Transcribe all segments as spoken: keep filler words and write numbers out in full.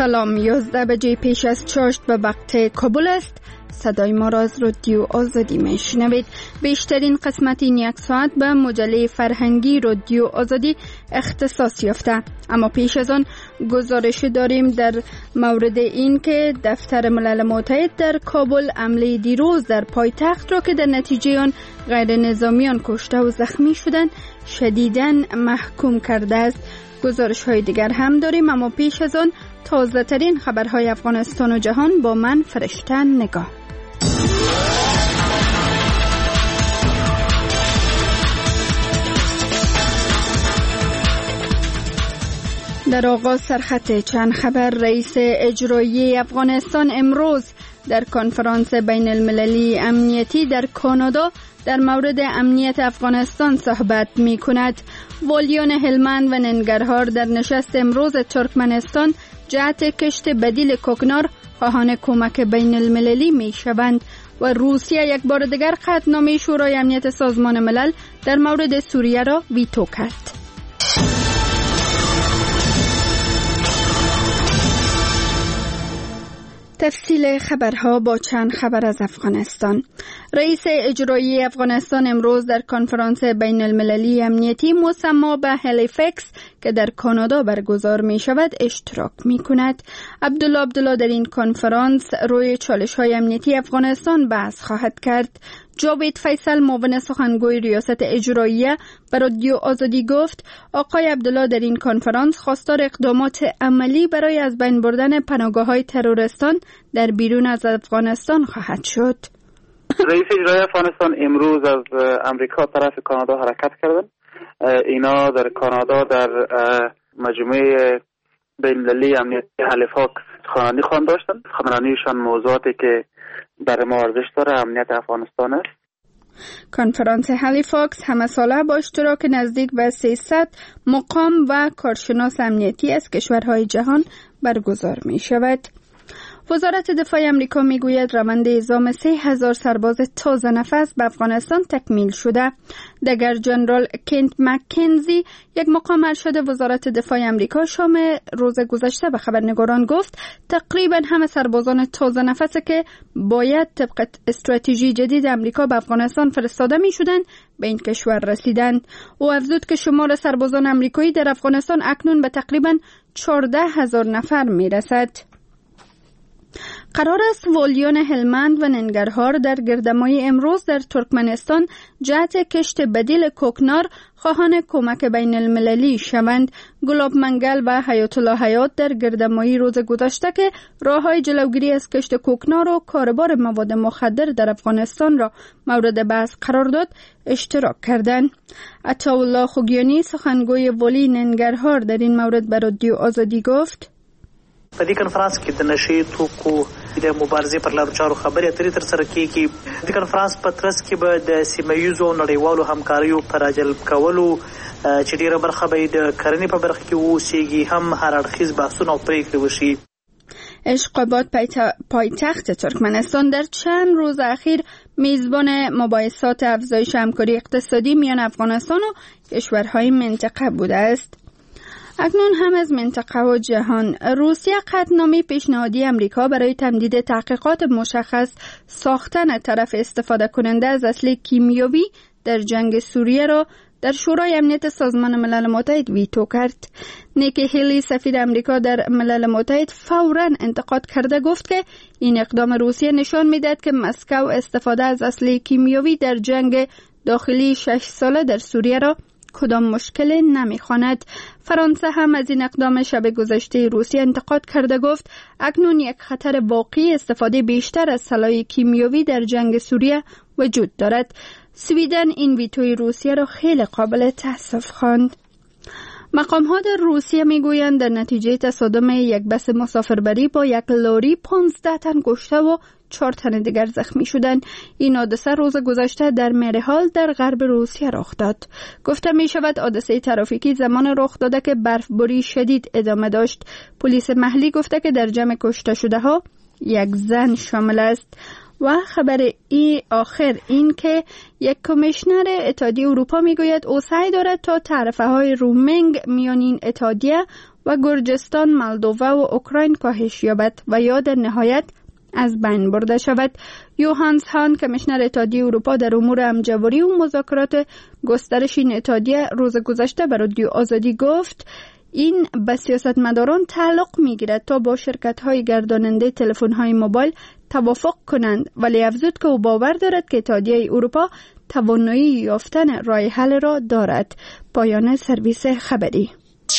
سلام، یازده بجه پیش از چاشت به وقت کابل است. صدای ما را از رادیو آزادی میشنوید. بیشترین قسمت این یک ساعت به مجله فرهنگی رادیو آزادی اختصاص یافته، اما پیش از آن گزارش داریم در مورد این که دفتر ملل متحد در کابل حمله دیروز در پایتخت را که در نتیجه آن غیر نظامیان کشته و زخمی شدند شدیداً محکوم کرده است. گزارش های دیگر هم داریم، اما پیش از آن تازه ترین خبرهای افغانستان و جهان با من فرشته نگاه. در آغاز سرخط چند خبر. رئیس اجرایی افغانستان امروز در کنفرانس بین المللی امنیتی در کانادا در مورد امنیت افغانستان صحبت می کند. والیان هلمند و ننگرهار در نشست امروز ترکمنستان جهت کشت بدیل کوکنار خواهان کمک بین المللی می شوند و روسیه یک بار دیگر قطعنامه شورای امنیت سازمان ملل در مورد سوریه را ویتو کرد. تفصیل خبرها با چند خبر از افغانستان. رئیس اجرایی افغانستان امروز در کنفرانس بین المللی امنیتی مسمى به هالیفکس که در کانادا برگزار می شود اشتراک می کند. عبدالله عبدالله در این کنفرانس روی چالش های امنیتی افغانستان بحث خواهد کرد. جاوید فیصل معاون سخنگوی ریاست اجراییه به رادیو آزادی گفت آقای عبدالله در این کنفرانس خواستار اقدامات عملی برای از بین بردن پناهگاه‌های تروریستان در بیرون از افغانستان خواهد شد. رئیس اجرایی افغانستان امروز از امریکا طرف کانادا حرکت کردند. اینا در کانادا در مجموعه بین‌المللی امنیتی هالیفکس سخنرانی خواهند داشتند. سخنرانیشان موضوعاتی که برای ما ارزش داره امنیت افغانستان است. کنفرانس هالیفکس همه ساله با اشتراک نزدیک به سیصد مقام و کارشناس امنیتی از کشورهای جهان برگزار می شود. وزارت دفاع امریکا می گوید روند اعزام سه هزار سرباز تازه نفس به افغانستان تکمیل شده. دگر جنرال کنت مکنزی یک مقام ارشد وزارت دفاع امریکا شام روز گذشته به خبرنگاران گفت تقریبا همه سربازان تازه نفس که باید طبق استراتژی جدید امریکا به افغانستان فرستاده می شدند به این کشور رسیدند. او افزود که شمار سربازان امریکایی در افغانستان اکنون به تقریبا چهارده هزار نفر می رسد. قرار است والیان هلمند و ننگرهار در گردمای امروز در ترکمنستان جهت کشت بدیل کوکنار خواهان کمک بین المللی شوند. گلاب منگل و حیات الله حیات در گردمایی روز گذشته که راه‌های جلوگیری از کشت کوکنار و کاربار مواد مخدر در افغانستان را مورد بحث قرار داد اشتراک کردند. عطاالله خوگیانی سخنگوی والی ننگرهار در این مورد به رادیو آزادی گفت په دې کنفرانس کې د نشي توکو د مبارزې پر لارو چارو خبرې اترې ترسره کیږي. د کنفرانس په ترڅ کې به د سیمه ییزو نړیوالو همکاریو پر راجلب کولو چې ډیره برخه به د کرنې په برخه کې اوسیږي هم هر اړخیز بحثونه او پریکړې وشي. اشقابات پایتخت ترکمنستان در چند روز اخیر میزبان مباحثات افزایش همکاری اقتصادی میان افغانستان و کشورهای منطقه بوده است. اکنون هم از منطقه و جهان. روسیه قطعنامه پیشنهادی امریکا برای تمدید تحقیقات مشخص ساختن طرف استفاده کننده از اسلحه کیمیایی در جنگ سوریه را در شورای امنیت سازمان ملل متحد ویتو کرد. نیکی هیلی سفیر امریکا در ملل متحد فوراً انتقاد کرده گفت که این اقدام روسیه نشان می‌دهد که مسکو استفاده از اسلحه کیمیایی در جنگ داخلی شش ساله در سوریه را کدام مشکل نمیخواند. فرانسه هم از این اقدام شب گذشته روسیه انتقاد کرده گفت اکنون یک خطر واقعی استفاده بیشتر از سلاح کیمیایی در جنگ سوریه وجود دارد. سویدن این ویتوی روسیه را خیلی قابل تأسف خواند. مقام‌ها در روسیه میگویند در نتیجه تصادم یک بس مسافربری با یک لاری پانزده تن کشته و چهار تن دیگر زخمی شدند. این حادثه روز گذشته در مریحال در غرب روسیه رخ داد. گفته می شود حادثه ترافیکی زمان رخ داده که برفباری شدید ادامه داشت. پلیس محلی گفته که در جمع کشته شده ها یک زن شامل است. و خبر ای آخر این که یک کمیشنر اتحادیه اروپا میگوید او سعی دارد تا تعرفه های رومینگ میان این اتحادیه و گرجستان، مولدووا و اوکراین کاهش یابد و یا در نهایت از بین برده شود. یوهانس هان، کمیشنر اتحادیه اروپا در امور همجواری و مذاکرات گسترش این اتحادیه، روز گذشته به رادیو آزادی گفت این به سیاستمداران تعلق میگیرد تا با شرکت‌های گرداننده تلفن‌های موبایل توافق کنند، ولی افزود که او باور دارد که اتحادیه اروپا توانایی یافتن راه حل را دارد. پایان سرویس خبری.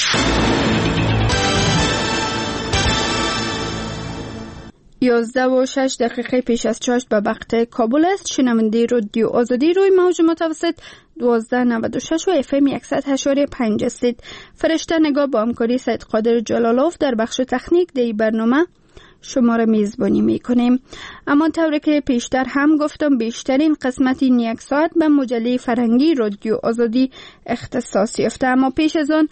یازده و شش دقیقه پیش از چاشت به وقت کابل است. شنونده رادیو آزادی روی موج متوسط دوازده نود و شش و اف ام صد و هشت و پنج هستید. فرشته نگاه با همکاری سید قادر جلالوف در بخش تکنیک دی برنامه شما را میزبانی میکنیم. اما طوری که پیشتر هم گفتم بیشترین قسمت این یک ساعت به مجله فرهنگی رادیو آزادی اختصاص یافته. اما پیش از آن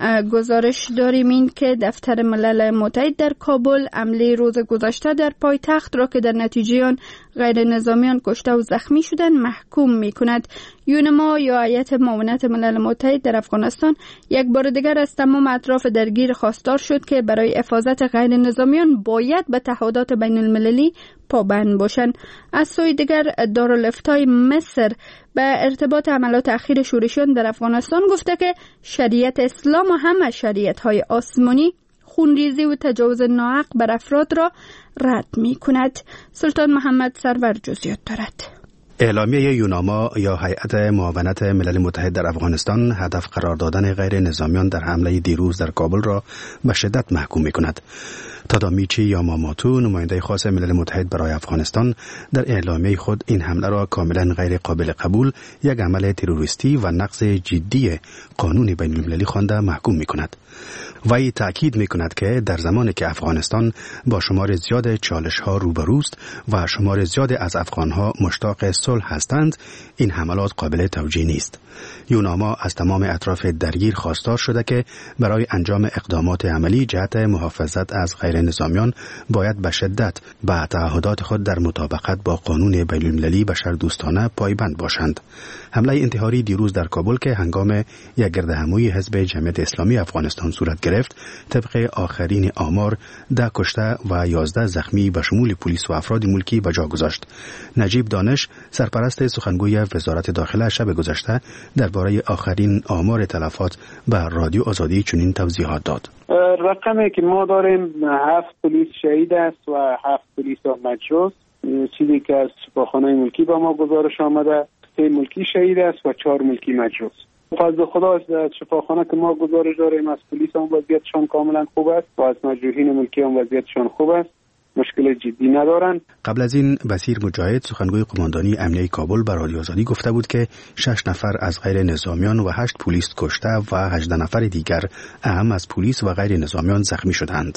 گزارش داریم این که دفتر ملل متحد در کابل حمله روز گذشته در پایتخت را که در نتیجه آن غیر نظامیان کشته و زخمی شدند محکوم می کند. یونما یا هیئت معاونت ملل متحد در افغانستان یک بار دیگر از تمام اطراف درگیر خواستار شد که برای حفاظت غیر نظامیان باید به تعهدات بین المللی پابند باشند. از سوی دیگر دارالفتای مصر به ارتباط عملیات اخیر شورشیان در افغانستان گفته که شریعت اسلام و همه شریعت های آسمانی خونریزی و تجاوز ناحق بر افراد را رد می کند. سلطان محمد سرور جزئیات دارد. اعلامیه یوناما یا هیئت معاونت ملل متحد در افغانستان هدف قرار دادن غیر نظامیان در حمله دیروز در کابل را به شدت محکوم می کند. تادامیچی یاماماتو، نماینده خاص ملل متحد برای افغانستان، در اعلامیه خود این حمله را کاملا غیر قابل قبول، یک عمل تروریستی و نقض جدی قانون بین المللی خوانده محکوم می کند. وی تأکید می کند که در زمانی که افغانستان با شمار زیاد چالش ها روبروست و شمار زیاد از افغان ها مشتاق صلح هستند، این حملات قابل توجیه نیست. یوناما از تمام اطراف درگیر خواستار شده که برای انجام اقدامات عملی جهت محافظت از غیر نظامیان باید به شدت به تعهدات خود در مطابقت با قانون بین المللی بشردوستانه پایبند باشند. حمله انتحاری دیروز در کابل که هنگام یک گردهمایی حزب جمعیت اسلامی افغانستان صورت گرفت، طبق آخرین آمار ده کشته و یازده زخمی به شمول پلیس و افراد ملکی به جا گذاشت. نجیب دانش، سرپرست سخنگوی وزارت داخله، شب گذشته درباره آخرین آمار تلفات به رادیو آزادی چنین توضیحات داد. رقمی که ما داریم هفت پلیس شهید است و هفت پلیس مجروح، چیزی که از شفاخانه ملکی با ما گزارش آمده. سه ملکی شهید است و چهار ملکی مجروح. فضل خدا از شفاخانه که ما گزارش داریم از پلیس هم وضعیتشان کاملا خوب است و از مجروحین ملکی هم وضعیتشان خوب است، مشکل جدی ندارند. قبل از این بصیر مجاهد، سخنگوی قماندانی امنیه کابل، به رادیو آزادی گفته بود که شش نفر از غیر نظامیان و هشت پلیس کشته و هجده نفر دیگر اهم از پلیس و غیر نظامیان زخمی شدند.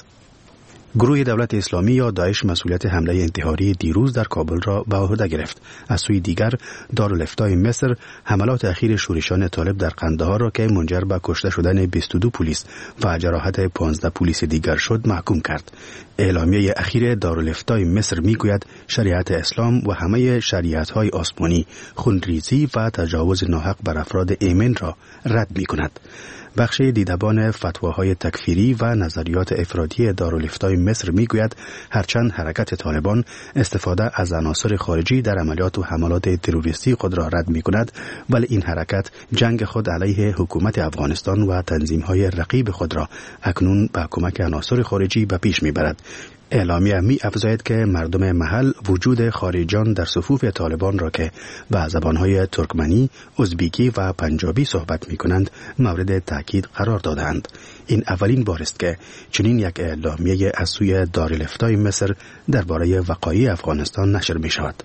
گروه دولت اسلامی یا داعش مسئولیت حمله انتحاری دیروز در کابل را به عهده گرفت. از سوی دیگر دارالفتای مصر حملات اخیر شورشیان طالب در قندهار را که منجر به کشته شدن بیست و دو پلیس و جراحت پانزده پلیس دیگر شد محکوم کرد. اعلامیه اخیر دارالفتای مصر میگوید شریعت اسلام و همه شریعت‌های آسمانی خونریزی و تجاوز ناحق بر افراد ایمن را رد می‌کند. بخش دیدبان فتواهای تکفیری و نظریات افراطی دارالفتای مصر میگوید هرچند حرکت طالبان استفاده از عناصر خارجی در عملیات و حملات تروریستی خود را رد میکند، ولی این حرکت جنگ خود علیه حکومت افغانستان و تنظیم‌های رقیب خود را اکنون با کمک عناصر خارجی به پیش میبرد. اعلامیه می افزاید که مردم محل وجود خارجیان در صفوف طالبان را که به زبانهای ترکمنی، ازبیکی و پنجابی صحبت می کنند مورد تاکید قرار دادند. این اولین بار است که چنین یک اعلامیه از سوی دارالفتای مصر درباره وقایع افغانستان نشر می شود.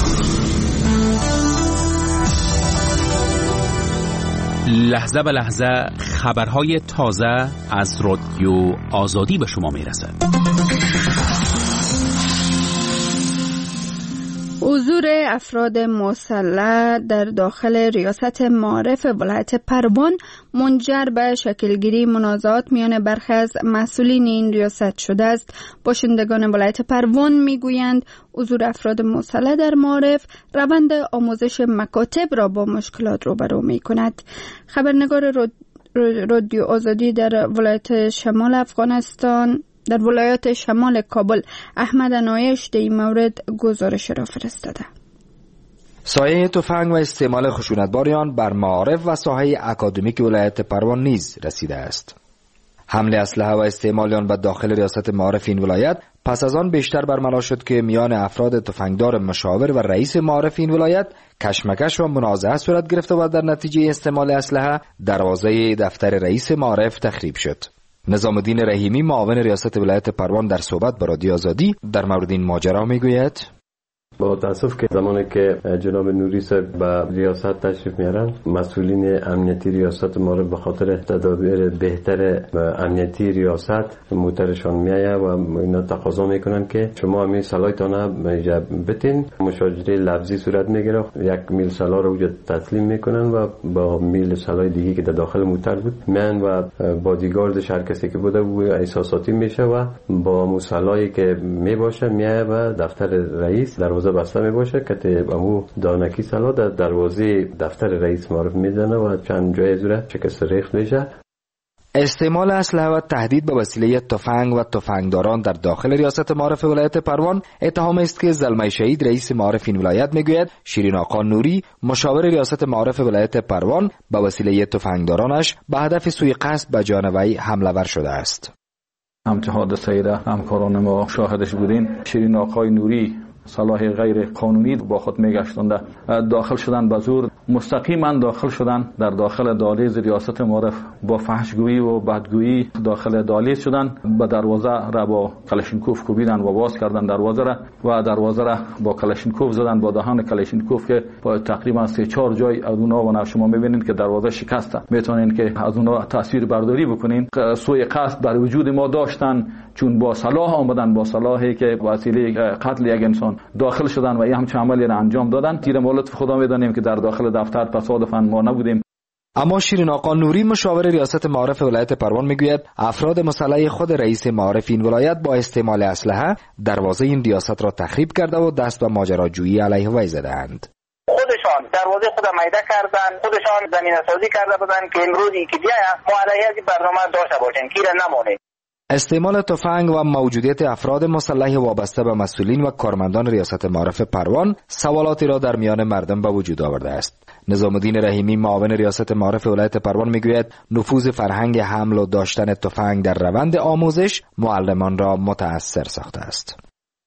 لحظه به لحظه خبرهای تازه از رادیو آزادی به شما می رسد. حضور افراد مسلح در داخل ریاست معارف ولایت پروان منجر به شکلگیری منازعات میان برخی از مسئولین این ریاست شده است. باشندگان ولایت پروان میگویند حضور افراد مسلح در معارف روند آموزش مکاتب را با مشکلات روبرو می کند. خبرنگار رادیو آزادی در ولایت شمال افغانستان در ولایت شمال کابل احمد نایش در این مورد گزارش را فرستاده. سایه تفنگ و استعمال خشونتبار آن بر معارف و ساحه اکادمیک ولایت پروان نیز رسیده است. حمل اسلحه و استعمال آن به داخل ریاست معارف این ولایت پس از آن بیشتر برملا شد که میان افراد تفنگدار مشاور و رئیس معارف این ولایت کشمکش و منازعه صورت گرفته و در نتیجه استعمال اسلحه دروازه دفتر رئیس معارف تخریب شد. نظام الدین رحیمی معاون ریاست ولایت پروان در صحبت با رادیو آزادی در مورد این ماجرا میگوید: با تاسف که زمانی که جناب نوری صاحب به ریاست تشریف میارن، مسئولین امنیتی ریاست معارف به خاطر تدابیر بهتر امنیتی ریاست موترشان میایه و اینا تقاضا میکنن که شما همین سلاحتان بتین. مشاجره لفظی صورت میگیره، یک میل سلاح رو اونجا تسلیم میکنن و با میل سلاح دیگه که در داخل موتر بود میان و بادیگاردش هر کسی که بوده و احساساتی میشه و با مسلحی که میباشه میایه و دفتر رئیس دروازه بسته می باشه که امو دانکی سلا در دروازه دفتر رئیس معارف میزنه و چند جای زوره شکست ریخت میشه. استعمال اسلحه و تهدید به وسیله تفنگ و تفنگداران در داخل ریاست معارف ولایت پروان اتهام است که زلمه شهید رئیس معارف این ولایت میگوید شیرین آقا نوری مشاور ریاست معارف ولایت پروان به وسیله تفنگدارانش به هدف سوء قصد به جان وی حمله ور شده است. همچه حادثه را همکاران ما شاهدش بودین. شیرین آقای نوری سلاح غیر قانونی با خود میگشتند، داخل شدن به زور، مستقیما داخل شدن در داخل دهلیز ریاست معارف با فحشگویی و بدگویی داخل دهلیز شدن، به دروازه را با کلاشینکوف کوبیدن و باز کردن دروازه را و دروازه را با کلاشینکوف زدن، با دهان کلاشینکوف که با تقریبا سه چهار جای از اونها و شما میبینید که دروازه شکسته. میتونین که از اونها تصویر برداری بکنین. سوء قصد بر وجود ما داشتن چون با سلاح آمدن، با سلاحی که وسیله قتل یک انسان داخل شدن و این همچه عملی را انجام دادن. تیر ما لطف خدا میدانیم که در داخل دفتر تصادفاً ما نبودیم. اما شیرین آقا نوری مشاور ریاست معارف ولایت پروان میگوید افراد مسلح خود رئیس معارف این ولایت با استعمال اسلحه دروازه این ریاست را تخریب کرده و دست به ماجراجویی علیه وی زدند. خودشان دروازه خود میده کردن، خودشان زمینه سازی کرده بودن که امروز که بیاید ما علیه از برنامه داشته باشیم که نمونه. استعمال تفنگ و موجودیت افراد مسلح وابسته به مسئولین و کارمندان ریاست معارف پروان سوالاتی را در میان مردم به وجود آورده است. نظام الدین رحیمی معاون ریاست معارف ولایت پروان میگوید نفوذ فرهنگ حمل و داشتن تفنگ در روند آموزش معلمان را متأثر ساخته است.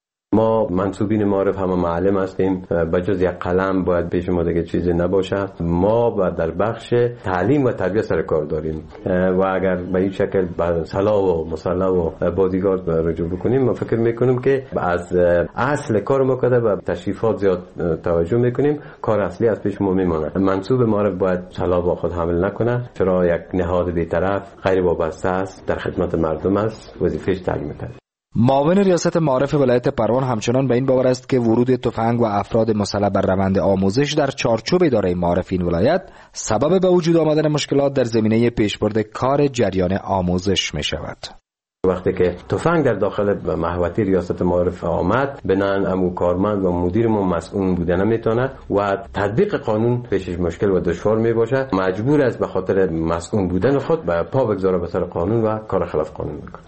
ما منصوبین معارف همه معلم هستیم، بجز یک قلم باید پیش ما دیگه چیزی نباشه. ما باید در بخش تعلیم و تربیت سر کار داریم و اگر به این شکل به سلاح و مسلح و بادیگارد رجوع بکنیم ما فکر میکنیم که از اصل کار ما کده و تشریفات زیاد توجه میکنیم، کار اصلی از پیش ما میمانه. منصوب معارف باید سلاح با خود حمل نکنه، چرا یک نهاد بی‌طرف غیر وابسته است، در خدمت مردم است، وظیفه‌اش تعلیم تعلیم. معاون ریاست معارف ولایت پروان همچنان به این باور است که ورود تفنگ و افراد مسلح بر روند آموزش در چارچوب اداره معارف این ولایت سبب به وجود آمدن مشکلات در زمینه پیشبرد کار جریان آموزش می شود. وقتی که تفنگ در داخل محوطه ریاست معارف آمد، بنان امو کارمند و مدیر ما مسئول بودن نمیتونه و تطبیق قانون پیشش مشکل و دشوار می باشه، مجبور است به خاطر مسئول بودن خود به پا بگذاره به سر قانون و کار خلاف قانون میکنه.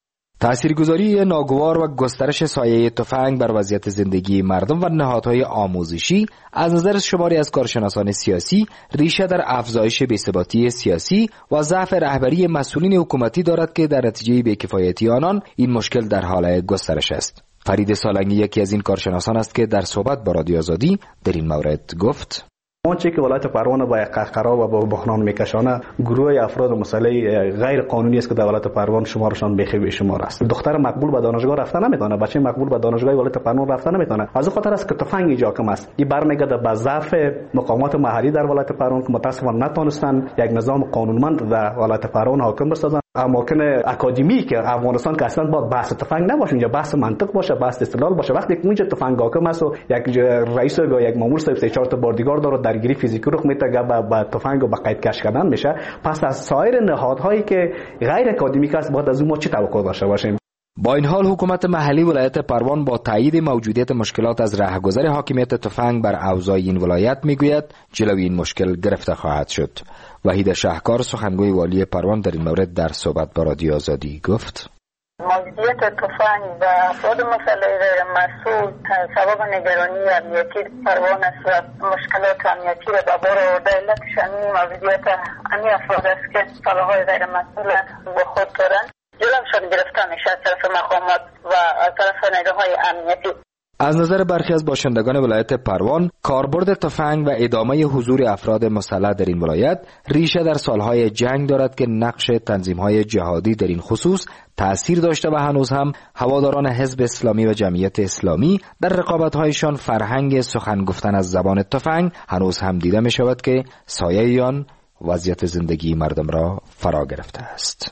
تاثیرگذاری ناگوار و گسترش سایه تفنگ بر وضعیت زندگی مردم و نهادهای آموزشی از نظر شماری از کارشناسان سیاسی ریشه در افزایش بی‌ثباتی سیاسی و ضعف رهبری مسئولین حکومتی دارد که در نتیجه بی‌کفایتی آنان این مشکل در حال گسترش است. فرید سالنگی یکی از این کارشناسان است که در صحبت با رادیو آزادی در این مورد گفت: آنچه که ولایت پروان با قهقرا و با بحران میکشانه گروه افراد مسلح غیر قانونی است که در ولایت پروان شمارشان بخی به شمار است. دختر مقبول به دانشگاه رفتن نمیتونه، بچه مقبول به دانشگاه ولایت پروان رفتن نمیتونه. از این خاطر است که تفنگ جاکم است. این برمیگرده به ضعف مقامات محلی در ولایت پروان که متاسفانه نتونستن یک نظام قانونمند در ولایت پروان حاکم بسازن. اماکن اکادمی که افغانستان که اصلا با بحث تفنگ نباشه، اینجا بحث منطق باشه، بحث استدلال باشه. وقتی که اونجا تفنگ حاکم است و یک رئیس یا یک مامور صاحب سه چهار تا بادیگارد داره درگیری فیزیکی رخ میده با با تفنگ و با قید کش کردن میشه، پس از سایر نهادهایی که غیر اکادمیک است باید از اون ما چه توقع داشته باشیم؟ با این حال حکومت محلی ولایت پروان با تایید موجودیت مشکلات از رهگذر حاکمیت تفنگ بر اوضاع این ولایت میگوید جلوی این مشکل گرفته خواهد شد. وحید شهکار سخنگوی والی پروان در این مورد در صحبت با رادیو آزادی گفت: موجودیت تفنگ و افراد مسلح غیر مسئول سبب نگرانی امنیتی پروان است و مشکلات امنیتی را به بار آورده. علتش همین موجودیت همین افراد است که سلاح‌های غیر مسئول با خود دارند. جلوشان گرفته میشه از طرف مقامات و از طرف نیروهای امنیتی. از نظر برخی از باشندگان ولایت پروان، کاربرد تفنگ و ادامه حضور افراد مسلح در این ولایت ریشه در سالهای جنگ دارد که نقش تنظیم‌های جهادی در این خصوص تأثیر داشته و هنوز هم هواداران حزب اسلامی و جمعیت اسلامی در رقابت‌هایشان فرهنگ سخن گفتن از زبان تفنگ هنوز هم دیده می شود که سایه آن وضعیت زندگی مردم را فرا گرفته است.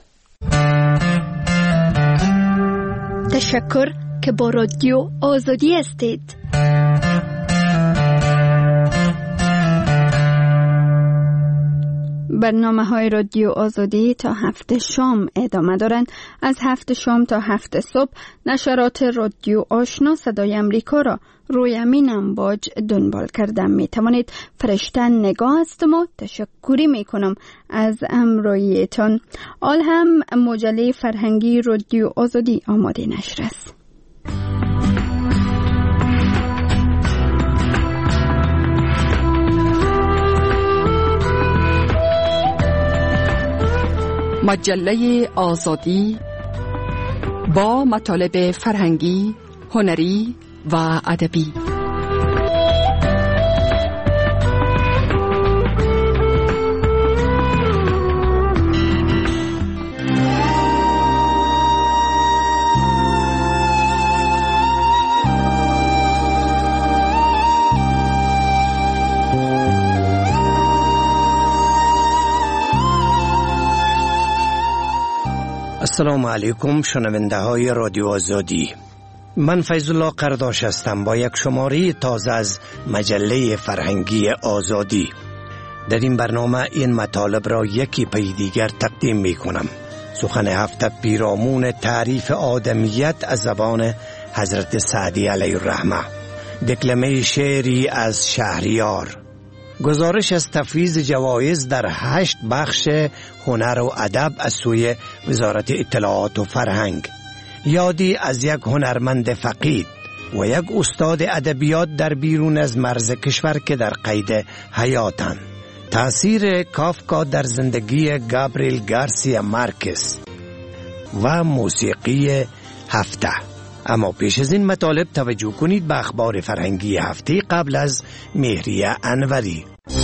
تشکر که با رادیو آزادی هستید. برنامه های رادیو آزادی تا هفت شام ادامه دارند. از هفت شام تا هفت صبح نشرات رادیو آشنا صدای امریکا را روی امین امواج دنبال کردن می توانید. فرشتن نگاه هستم و تشکری می کنم از همراهیتان. آل هم مجله فرهنگی رادیو آزادی آماده نشر است. مجله آزادی با مطالب فرهنگی، هنری و ادبی. السلام علیکم شنونده های رادیو آزادی. من فیض الله قرداش هستم با یک شماره تازه از مجله فرهنگی آزادی. در این برنامه این مطالب را یکی پی دیگر تقدیم می کنم. سخن هفته پیرامون تعریف آدمیت از زبان حضرت سعدی علیه الرحمه، دکلمه شعری از شهریار، گزارش از تفویض جوایز در هشت بخش هنر و ادب از سوی وزارت اطلاعات و فرهنگ، یادی از یک هنرمند فقید و یک استاد ادبیات در بیرون از مرز کشور که در قید حیاتند، تأثیر کافکا در زندگی گابریل گارسیا مارکز و موسیقی هفته. اما پیش از این مطالب توجه کنید به اخبار فرهنگی هفته قبل از مهریه انوری.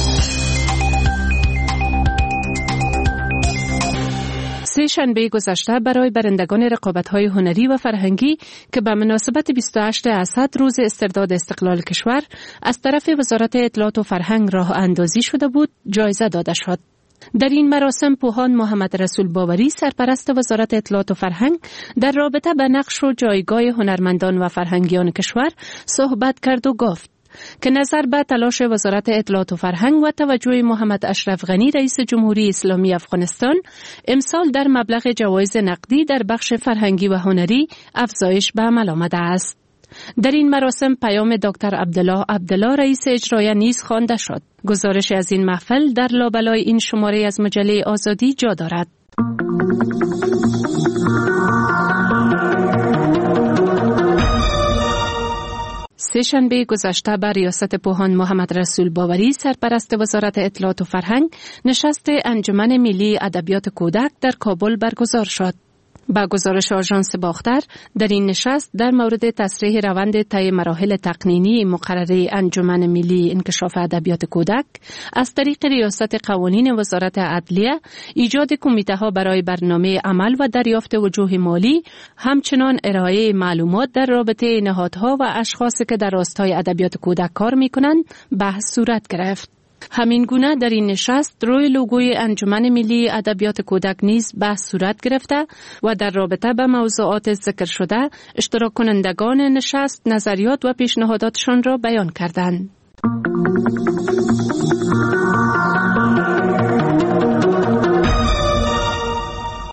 سه شنبه گذشته برای برندگان رقابت‌های هنری و فرهنگی که به مناسبت بیست و هشتم اسد روز استرداد استقلال کشور از طرف وزارت اطلاعات و فرهنگ راه اندازی شده بود، جایزه داده شد. در این مراسم پوهان محمد رسول باوری سرپرست وزارت اطلاعات و فرهنگ در رابطه به نقش و جایگاه هنرمندان و فرهنگیان کشور صحبت کرد و گفت که نظر به تلاش وزارت اطلاعات و فرهنگ و توجه محمد اشرف غنی رئیس جمهوری اسلامی افغانستان، امسال در مبلغ جوایز نقدی در بخش فرهنگی و هنری افزایش به عمل آمده است. در این مراسم پیام دکتر عبدالله عبدالله رئیس اجرایی نیز خوانده شد. گزارش از این محفل در لابلای این شماره از مجله آزادی جا دارد. سه شنبه گذشته بر ریاست پوهان محمد رسول باوری سرپرست وزارت اطلاعات و فرهنگ نشست انجمن ملی ادبیات کودک در کابل برگزار شد. با گزارش آژانس باختر، در این نشست در مورد تصریح روند طی مراحل تقنینی مقرره انجمن ملی انکشاف ادبیات کودک از طریق ریاست قوانین وزارت عدلیه، ایجاد کمیته ها برای برنامه عمل و دریافت وجوه مالی، همچنان ارائه معلومات در رابطه نهادها و اشخاصی که در راستای ادبیات کودک کار می‌کنند بحث صورت گرفت. همین گونه در این نشست روی لوگوی انجمن ملی ادبیات کودک نیز بحث صورت گرفته و در رابطه با موضوعات ذکر شده اشتراک کنندگان نشست نظریات و پیشنهاداتشان را بیان کردند.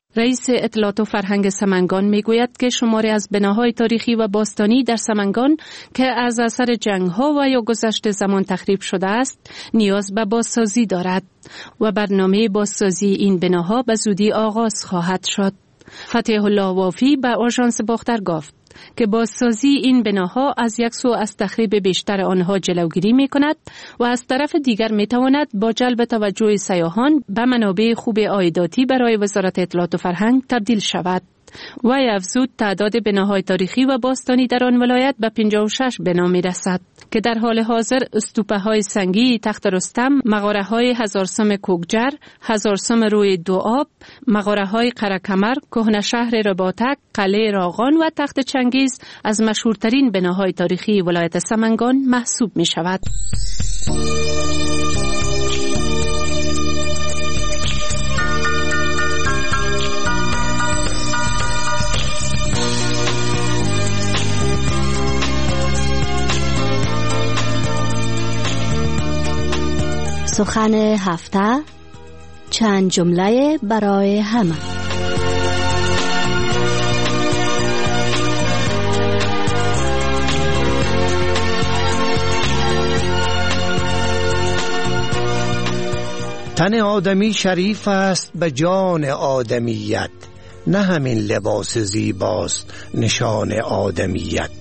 رئیس اطلاعات و فرهنگ سمنگان میگوید که شماری از بناهای تاریخی و باستانی در سمنگان که از اثر جنگ‌ها و یا گذشت زمان تخریب شده است نیاز به بازسازی دارد و برنامه بازسازی این بناها به زودی آغاز خواهد شد. فتح الله وافی به آژانس باختر گفت که بازسازی این بناها از یک سو از تخریب بیشتر آنها جلوگیری می کند و از طرف دیگر می تواند با جلب توجه سیاحان به منابع خوب عایداتی برای وزارت اطلاعات و فرهنگ تبدیل شود. وی افزود تعداد بناهای تاریخی و باستانی در آن ولایت به پنجاه و شش بنا می رسد که در حال حاضر استوپه های سنگی تخت رستم، مغاره های هزارسم کوکجر، هزارسم روی دو آب، مغاره های قره‌کمر، کهنه شهر رباطک، قلعه راغان و تخت چنگیز از مشهورترین بناهای تاریخی ولایت سمنگان محسوب می شود. سخن هفته، چند جمله برای همه. تن آدمی شریف است به جان آدمیت، نه همین لباس زیباست نشان آدمیت.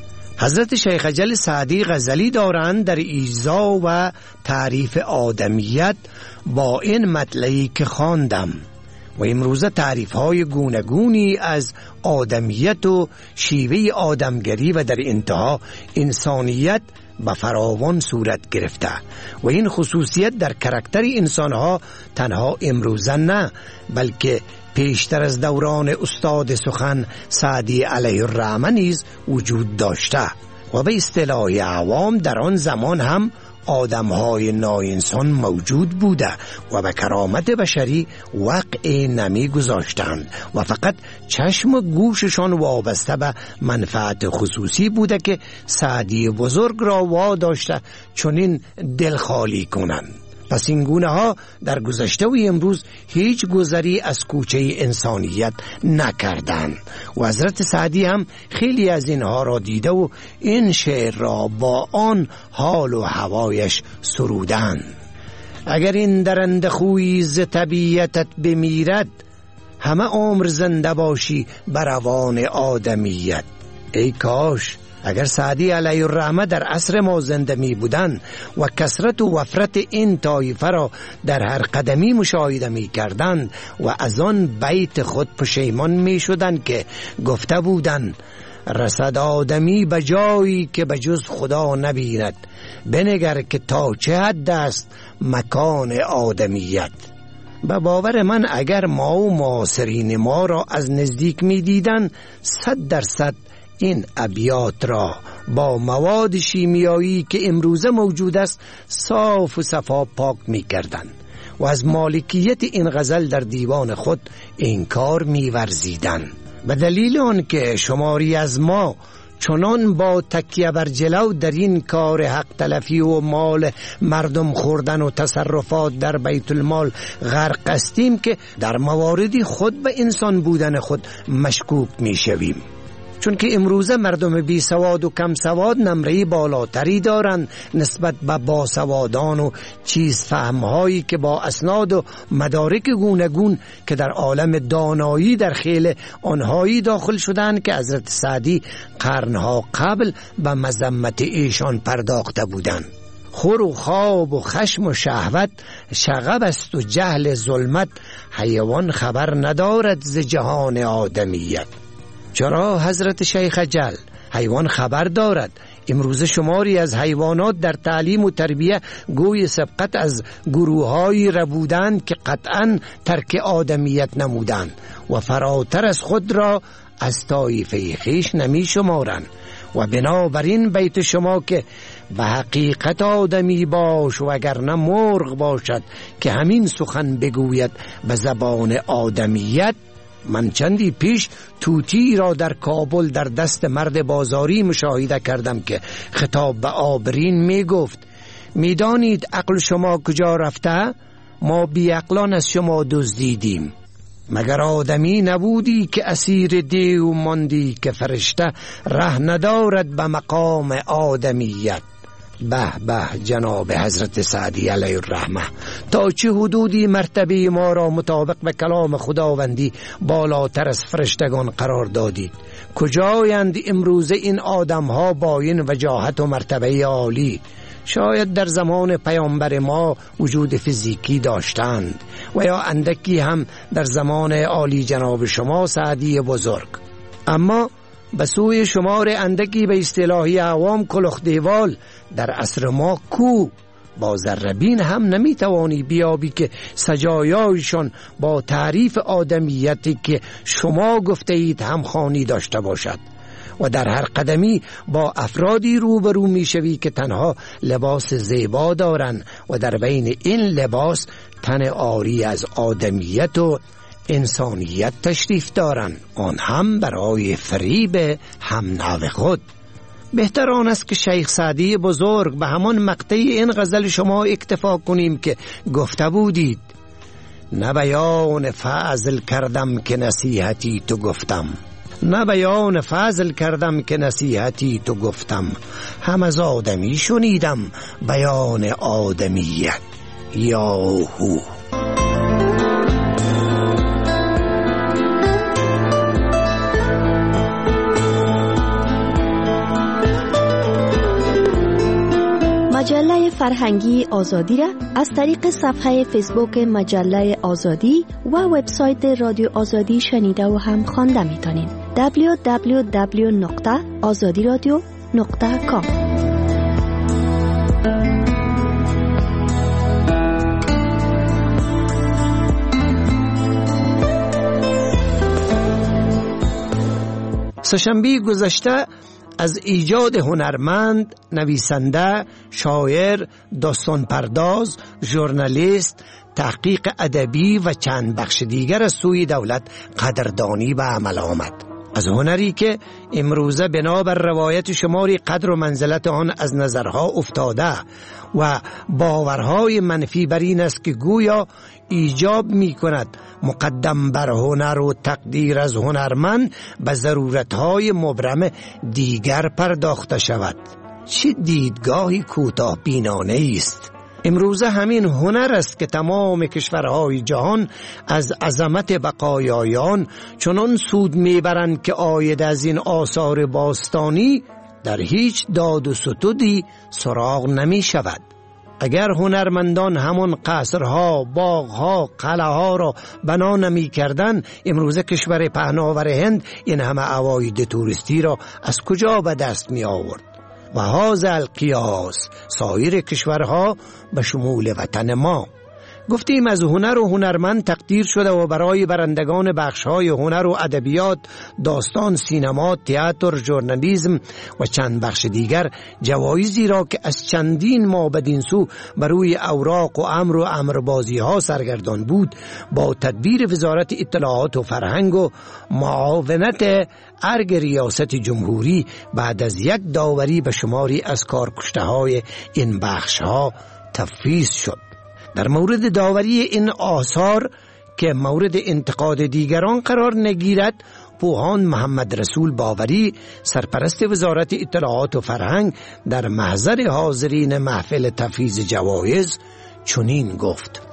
حضرت شیخ اجل سعدی غزلی دارند در ایذا و تعریف آدمیت با این مطلعی که خواندم و امروزه تعریف های گوناگونی از آدمیت و شیوه آدمگری و در انتها انسانیت به فراوان صورت گرفته و این خصوصیت در کاراکتر انسانها تنها امروزه نه بلکه پیشتر از دوران استاد سخن سعدی علیه الرحمه نیز وجود داشته و به اصطلاح عوام در آن زمان هم آدمهای ناانسان موجود بوده و به کرامت بشری وقع نمی گذاشتند و فقط چشم و گوششان وابسته به منفعت خصوصی بوده که سعدی بزرگ را واداشته چنین دل خالی کنند. پس این گونه ها در گذشته و امروز هیچ گذری از کوچه انسانیت نکردند و حضرت سعدی هم خیلی از اینها را دیده و این شعر را با آن حال و هوایش سرودند. اگر این درنده خوی ز طبیعتت بمیرد، همه عمر زنده باشی بر روان آدمیت. ای کاش اگر سعدی علیه الرحمه در عصر ما زنده می بودند و کثرت و وفرت این طایفه را در هر قدمی مشاهده می کردند و از آن بیت خود پشیمان می شدند که گفته بودند رسد آدمی به جایی که به جز خدا نبیند، بنگر که تا چه حد است مکان آدمیت. به باور من اگر ما و معاصرین ما را از نزدیک می دیدن صد درصد این ابیات را با مواد شیمیایی که امروزه موجود است صاف و صفا پاک می کردن و از مالکیت این غزل در دیوان خود انکار می ورزیدن. به دلیل آن که شماری از ما چنان با تکیه بر جلو در این کار حق تلفی و مال مردم خوردن و تصرفات در بیت المال غرق هستیم که در مواردی خود به انسان بودن خود مشکوک می شویم. چون که امروزه مردم بی سواد و کم سواد نمره بالاتری دارند نسبت به باسوادان و چیز فهمهایی که با اسناد و مدارک گوناگون که در عالم دانایی در خیل آنهایی داخل شدند که حضرت سعدی قرنها قبل به مذمت ایشان پرداخته بودند. خور و خواب و خشم و شهوت شغب است و جهل ظلمت، حیوان خبر ندارد ز جهان آدمیت. چرا حضرت شیخ اجل حیوان خبر دارد؟ امروز شماری از حیوانات در تعلیم و تربیه گوی سبقت از گروه‌هایی ربودند که قطعاً ترک آدمیت نمودند و فراتر از خود را از طایفه خویش نمی شمارند و بنابراین بیت شما که به حقیقت آدمی باش و اگرنه مرغ باشد که همین سخن بگوید به زبان آدمیت. من چندی پیش توتی را در کابل در دست مرد بازاری مشاهده کردم که خطاب به آبرین می گفت می دانید عقل شما کجا رفته؟ ما بی عقلان از شما دزدیدیم. مگر آدمی نبودی که اسیر دیو ماندی که فرشته ره ندارد به مقام آدمیت. به به جناب حضرت سعدی علیه الرحمه، تا چه حدودی مرتبه ما را مطابق به کلام خداوندی بالاتر از فرشتگان قرار دادید؟ کجایند امروز این آدم ها با این وجاهت و مرتبه عالی؟ شاید در زمان پیامبر ما وجود فیزیکی داشتند و یا اندکی هم در زمان عالی جناب شما سعدی بزرگ، اما به سوی شمار اندکی به اصطلاحی عوام کلخ دیوال در عصر ما کو؟ با ذره‌بین هم نمیتوانی بیابی که سجایایشان با تعریف آدمیتی که شما گفته اید همخوانی داشته باشد و در هر قدمی با افرادی روبرو میشوی که تنها لباس زیبا دارند و در بین این لباس تن عاری از آدمیت و انسانیت تشریف دارند، آن هم برای فریب هم نوع خود. بهتر آن است که شیخ سعدی بزرگ به همان مقطع این غزل شما اکتفا کنیم که گفته بودید: نه بیان فضل کردم که نصیحتی تو گفتم، نه بیان فضل کردم که نصیحتی تو گفتم، هم از آدمی شنیدم بیان آدمیت. یاهو. مجله فرهنگی آزادی را از طریق صفحه فیسبوک مجله آزادی و وبسایت رادیو آزادی شنیده و هم خوانده میتونید. دبلیو دبلیو دبلیو نقطه آزادی رادیو نقطه کام. سه‌شنبه گذشته از ایجاد هنرمند، نویسنده، شاعر، داستان پرداز، ژورنالیست، تحقیق ادبی و چند بخش دیگر از سوی دولت قدردانی به عمل آمد. از هنری که امروزه بنابر روایت شماری قدر و منزلت آن از نظرها افتاده و باورهای منفی بر این است که گویا ایجاب می کند مقدم بر هنر و تقدیر از هنرمند به ضرورتهای مبرم دیگر پرداخته شود. چه دیدگاهی کوتاه بینانه است! امروزه همین هنر است که تمام کشورهای جهان از عظمت بقایایان چنان سود میبرند که عاید از این آثار باستانی در هیچ داد و ستودی سراغ نمی شود. اگر هنرمندان همون قصرها، باغها، قلعه‌ها را بنا نمی کردن، امروزه کشور پهناور هند این همه عواید توریستی را از کجا به دست می آورد؟ و هذا القیاس سایر کشورها به شمول وطن ما. گفتیم از هنر و هنرمند تقدیر شده و برای برندگان بخش‌های هنر و ادبیات، داستان، سینما، تئاتر، ژورنالیسم و چند بخش دیگر جوایزی را که از چندین ماه بدین سو بر روی اوراق و امر و امربازی‌ها سرگردان بود، با تدبیر وزارت اطلاعات و فرهنگ و معاونت ارگ ریاست جمهوری بعد از یک داوری به شماری از کارکشته‌های این بخش‌ها تفویض شد. در مورد داوری این آثار که مورد انتقاد دیگران قرار نگیرد، پوهان محمد رسول باوری، سرپرست وزارت اطلاعات و فرهنگ، در محضر حاضرین محفل تفویض جوایز چنین گفت: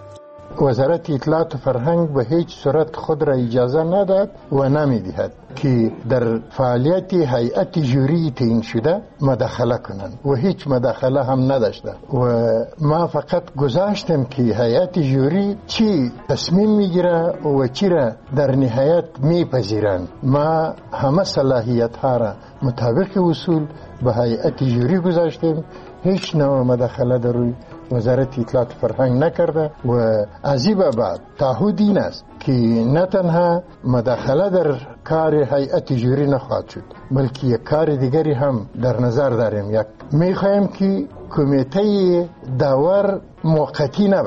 وزارت اطلاعات و فرهنگ به هیچ صورت خود را اجازه نداد و نمیدهد که در فعالیت هیئت جوری تعیین شده مداخله کنند و هیچ مداخله هم نداشته و ما فقط گذاشتم که هیئت جوری چی تصمیم میگیره و چی را در نهایت میپذیرند. ما همه صلاحیت ها را مطابق اصول به هیئت جوری گذاشتیم، هیچ نوع مداخله در روی وزارت اطلاعات فرهنگ نکرده و از این بعد تعهد این است که نه تنها مداخله در کار هیئت جوری نخواهد شد، بلکه یک کار دیگری هم در نظر داریم. یک میخوایم که کمیته داور موقتی نباشه،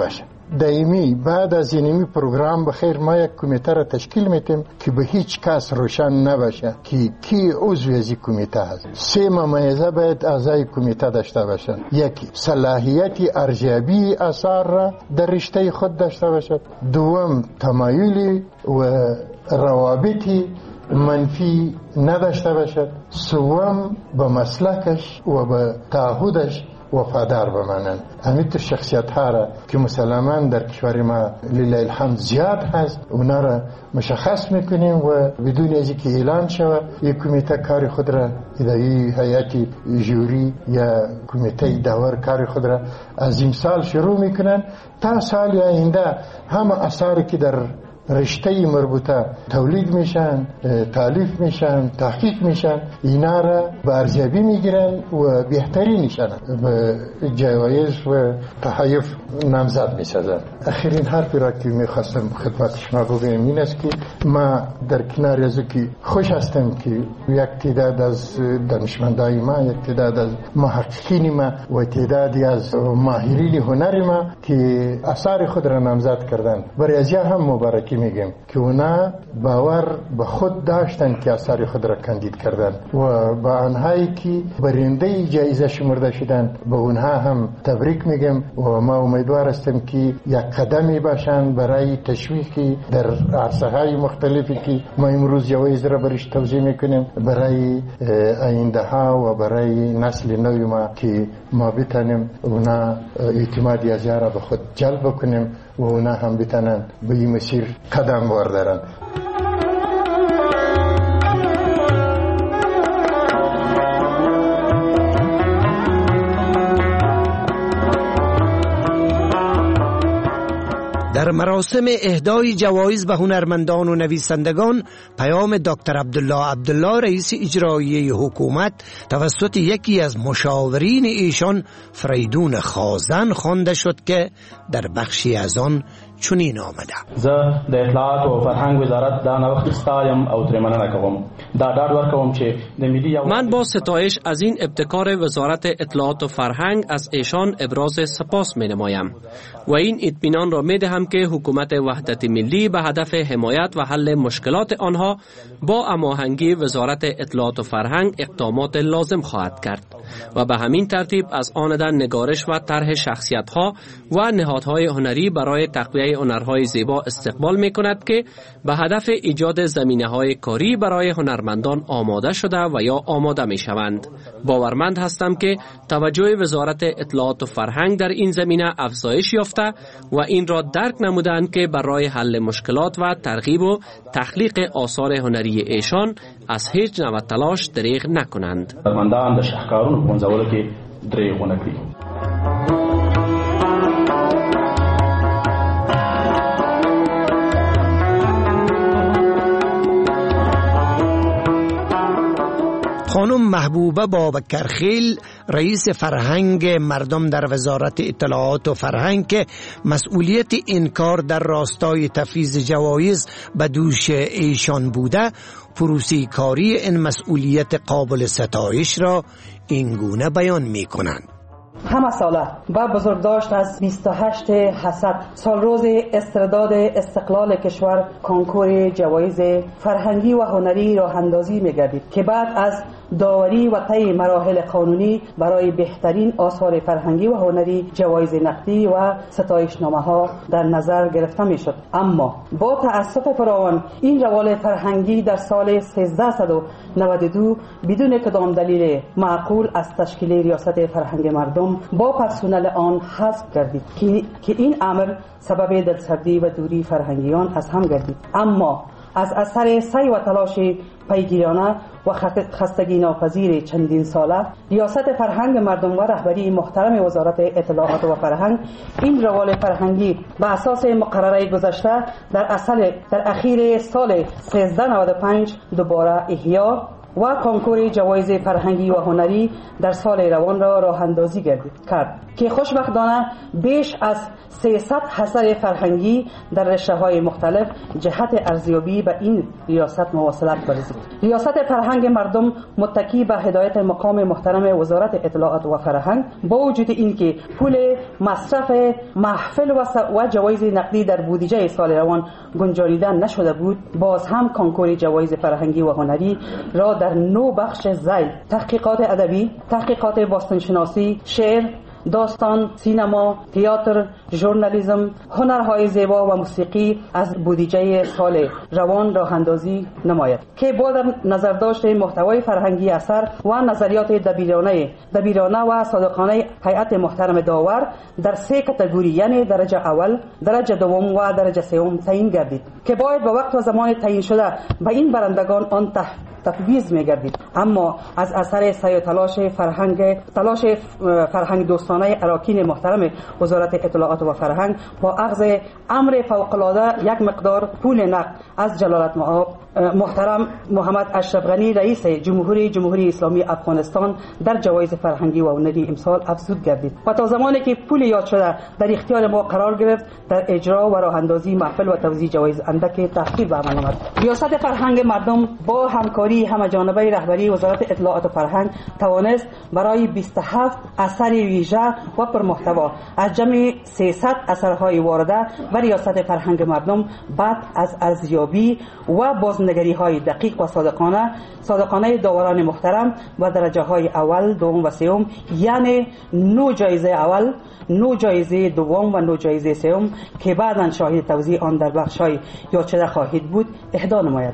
دائمی بعد از اینمی پروگرام بخیر ما یک کمیته را تشکیل میتیم که به هیچ کس روشن نباشه که کی عضو از کمیته هست. سه ممیزه باید اعضای کمیته داشته باشند. یکی صلاحیت ارزیابی آثار را در رشته خود داشته باشد. دوم تمایلی و روابطی منفی نداشته باشد. سوم به مسلکش و به تعهدش وفادار بمانند. همینطور شخصیت ها را که مسلمان در کشور ما لله الحمد زیاد هست اونا را مشخص میکنیم و بدون از اینکه اعلان شود یک کمیته کار خود را اداری هیئت جوری یا کمیته داور کار خود را از امسال شروع میکنن تا سال آینده همه آثاری که در رشته مربوطه تولید میشن، تالیف میشن، تحقیق میشن، اینا را به ارزیابی میگیرن و بهترینشان به جوایز و تحایف نامزد میسازن. آخرین حرفی را که میخواستم خدمت شما بگویم این است که ما در کنار از که خوش هستم که یک تعداد از دانشمندای ما، یک تعداد از محققین ما و تعدادی از ماهرین هنر ما که آثار خود را نامزد کردن، برای از هم مبارکی میگم که اونا باور به خود داشتن که آثار خود را کاندید کردن و با آنهایی که برنده جایزه شمرده شدن به اونها هم تبریک میگم و ما امیدوار هستم که یک قدمی باشن برای تشویقی در عرصه های مختلفی که ما امروز جوایز را برش توضیح میکنیم برای آینده ها و برای نسل نوی ما که ما بتانیم اونا اعتمادی از را به خود جلب کنیم و اونا هم بتانن به این مسیر قدم بردارن. در مراسم اهدای جوایز به هنرمندان و نویسندگان پیام دکتر عبدالله عبدالله رئیس اجرایی حکومت توسط یکی از مشاورین ایشان فریدون خازن خوانده شد که در بخشی از آن چنین آمده: زه د اطلاعات او فرهنګ وزارت دا نوښت ستایم او ترې مننه کوم. دا ډاډ ورکوم چې د ملي من با ستایش از این ابتکار وزارت اطلاعات و فرهنگ از ایشان ابراز سپاس می نمایم و این اطمینان را می دهم که حکومت وحدت ملی به هدف حمایت و حل مشکلات آنها با هماهنگی وزارت اطلاعات و فرهنگ اقدامات لازم خواهد کرد و به همین ترتیب از آن در نگارش و طرح شخصیت‌ها و نهادهای هنری برای تقویت هنرهای زیبا استقبال می کند که به هدف ایجاد زمینه‌های کاری برای هنرمندان آماده شده و یا آماده می شوند. باورمند هستم که توجه وزارت اطلاعات و فرهنگ در این زمینه افزایش یافته و این را درک نمودند که برای حل مشکلات و ترغیب و تخلیق آثار هنری ایشان از هیچ نوع تلاش دریغ نکنند. هنرمندان د شاهکارونو په منځولو کې دریغ ونه کړي. خانم محبوبه بابکرخیل رئیس فرهنگ مردم در وزارت اطلاعات و فرهنگ که مسئولیت این کار در راستای تفویض جوایز به دوش ایشان بوده، پروسه کاری این مسئولیت قابل ستایش را این گونه بیان می کنند: همه ساله با بزرگداشت از بیست و هشت حسد سال روز استرداد استقلال کشور کنکور جوایز فرهنگی و هنری راه اندازی می‌گردید که بعد از داوری و طی مراحل قانونی برای بهترین آثار فرهنگی و هنری جوایز نقدی و ستایشنامه‌ها در نظر گرفته می‌شد. اما با تأسف فراوان این روال فرهنگی در سال سیزده و نود و دو بدون کدام دلیل معقول از تشکیل ریاست فرهنگ مردم با پرسنل آن حذف گردید که, که این امر سبب دلسردی و دوری فرهنگیان از هم گردید. اما از اثر سعی و تلاش پیگیرانه و خستگی ناپذیر چندین ساله ریاست فرهنگ مردم و رهبری محترم وزارت اطلاعات و فرهنگ این روال فرهنگی به اساس مقرره گذشته در اصل در اخیر سال سیزده نود و پنج دوباره احیا و کنکور جوایز فرهنگی و هنری در سال روان را راه اندازی کرد که خوشبختانه بیش از سیصد اثر فرهنگی در رشته‌های مختلف جهت ارزیابی به این ریاست مواصلت ورزید. ریاست فرهنگ مردم متکی به هدایت مقام محترم وزارت اطلاعات و فرهنگ با وجود اینکه پول مصرف محفل و جوایز نقدی در بودجه سال روان گنجانیده نشده بود، باز هم کنکور جوایز فرهنگی و هنری را در نو بخش ذیل تحقیقات ادبی، تحقیقات باستانشناسی، شعر، داستان، سینما، تئاتر، ژورنالیسم، هنرهای زیبا و موسیقی از بودجه سال روان راه اندازی نماید که با در نظر داشت محتوای فرهنگی اثر و نظریات دبیرانه دبیرانه و صادقانه هیئت محترم داور در سه کاتگوری یعنی درجه اول، درجه دوم و درجه سوم تعیین گردید که باید با وقت و زمان تعیین شده به این برندگان آن تحت تفویض می‌گردید. اما از اثر سعی و تلاش فرهنگ تلاش فرهنگ دوستانه اراکین محترم وزارت اطلاعات و فرهنگ با اخذ امر فوق‌العاده یک مقدار پول نقد از جلالت مآب محترم محمد اشرف غنی رئیس جمهوری جمهوری اسلامی افغانستان در جوایز فرهنگی و هنری امسال افزود گردید و تا زمانی که پول یاد شده در اختیار ما قرار گرفت در اجرا و راه اندازی محفل و توزیع جوایز اندک تأخیر به عمل آمد. ریاست فرهنگ مردم با همکاری همه‌جانبه رهبری وزارت اطلاعات و فرهنگ توانست برای بیست و هفت اثر ویژه و پرمحتوا از جمع سیصد اثرهای وارده و ریاست فرهنگ مردم بعد از ارزیابی و بازنگری های دقیق و صادقانه صادقانه داوران محترم و درجه های اول، دوم و سوم یعنی نو جایزه اول، نو جایزه دوم و نو جایزه سوم که بعداً شاهد توزیع آن در بخش های یاد شده خواهید بود اهدا نماید.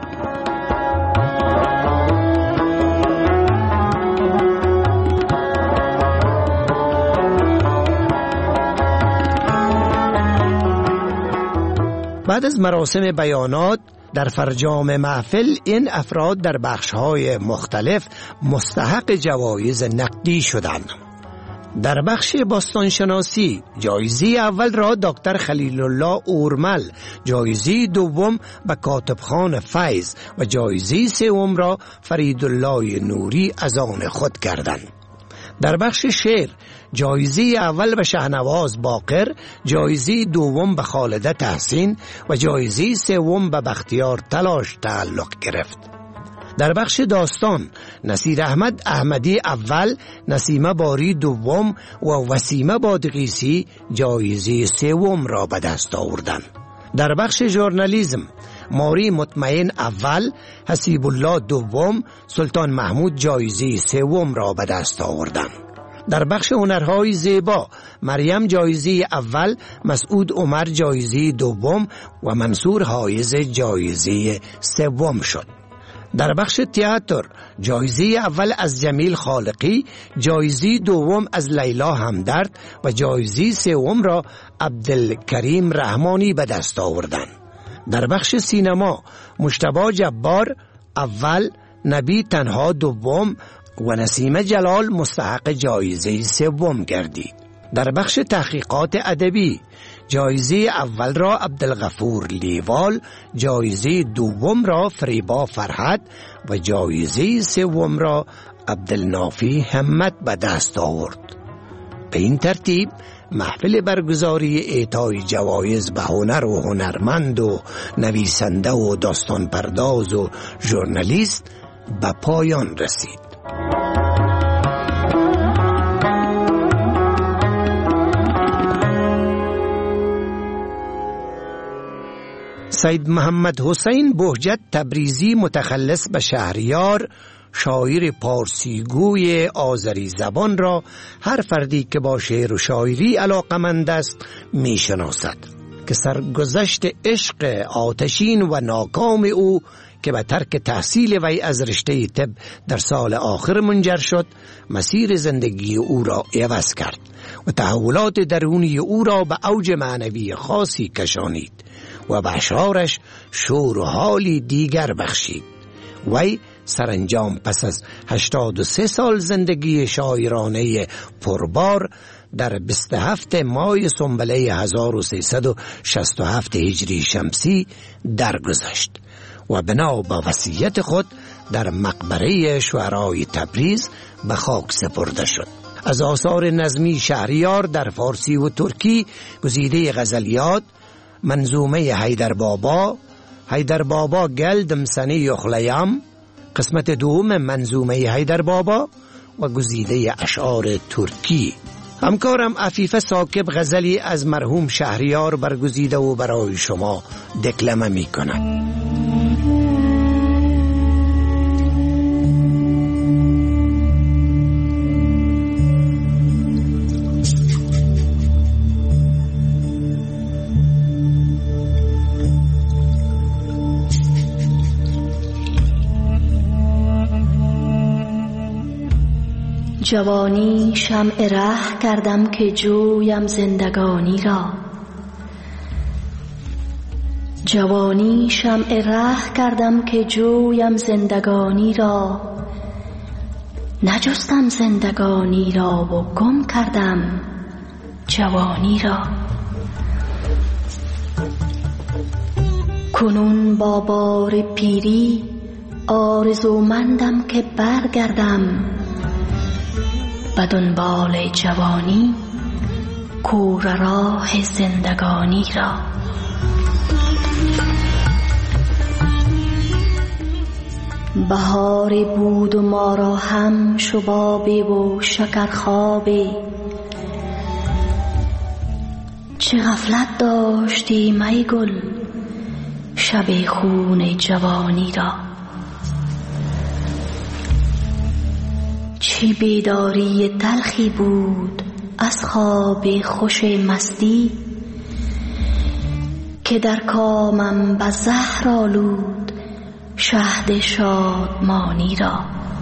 بعد از مراسم بیانات در فرجام محفل این افراد در بخش‌های مختلف مستحق جوایز نقدی شدند. در بخش باستانشناسی جایزه اول را دکتر خلیل الله اورمل، جایزه دوم به کاتبخان فیض و جایزه سوم را فرید الله نوری از آن خود کردند. در بخش شعر جایزه اول به شهنواز باقر، جایزه دوم به خالده تحسین و جایزه سوم به بختیار تلاش تعلق گرفت. در بخش داستان نصیر احمد احمدی اول، نسیمه باری دوم و وسیمه بادغیسی جایزه سوم را به دست آوردند. در بخش ژورنالیسم ماری مطمئن اول، حسیب الله دوم، سلطان محمود جایزه سوم را به دست آوردند. در بخش هنرهای زیبا مریم جایزه اول، مسعود عمر جایزه دوم و منصور حایز جایزه سوم شد. در بخش تئاتر جایزه اول از جمیل خالقی، جایزه دوم از لیلا همدرد و جایزه سوم را عبدالکریم رحمانی به دست آوردند. در بخش سینما مجتبی جبار اول، نبی تنها دوم و نسیم جلال مستحق جایزه سوم گردید. در بخش تحقیقات ادبی جایزه اول را عبدالغفور لیوال، جایزه دوم را فریبا فرحت و جایزه سوم را عبدالنافی همت به دست آورد. به این ترتیب محفل برگزاری اعطای جوایز به هنر و هنرمند و نویسنده و داستان پرداز و ژورنالیست به پایان رسید. سید محمد حسین بهجت تبریزی متخلص به شهریار، شاعر پارسیگوی آذری زبان را هر فردی که با شعر و شاعری علاقمند است می شناسد که سرگذشت عشق آتشین و ناکام او که به ترک تحصیل وی از رشته طب در سال آخر منجر شد، مسیر زندگی او را عوض کرد و تحولات درونی او را به اوج معنوی خاصی کشانید و به اشعارش شور و حالی دیگر بخشید. وی سرانجام پس از هشتاد و سه سال زندگی شاعرانه پربار در بیست و هفتم ماه سنبله هزار و سیصد و شصت و هفت هجری شمسی درگذشت و بنا به وصیت خود در مقبره شعرای تبریز به خاک سپرده شد. از آثار نظمی شهریار در فارسی و ترکی گزیده غزلیات، منظومه حیدر بابا، حیدر بابا گلدم سنه یخلیم، قسمت دوم منظومه حیدر بابا و گزیده اشعار ترکی. همکارم عفیفه ثاقب غزلی از مرحوم شهریار برگزیده و برای شما دکلمه می کند. جوانی شمع ره کردم که جویم زندگانی را، جوانی شمع ره کردم که جویم زندگانی را، نجستم زندگانی را و گم کردم جوانی را. کنون با بار پیری آرزومندم که برگردم به دنبال جوانی کور راه زندگانی را. بهاری بود و ما را هم شبابی و شکرخوابی، چه غفلت داشتیم ای گل شب خون جوانی را. چه بیداری تلخی بود از خواب خوش مستی، که در کامم به زهر آلود شهد شادمانی را.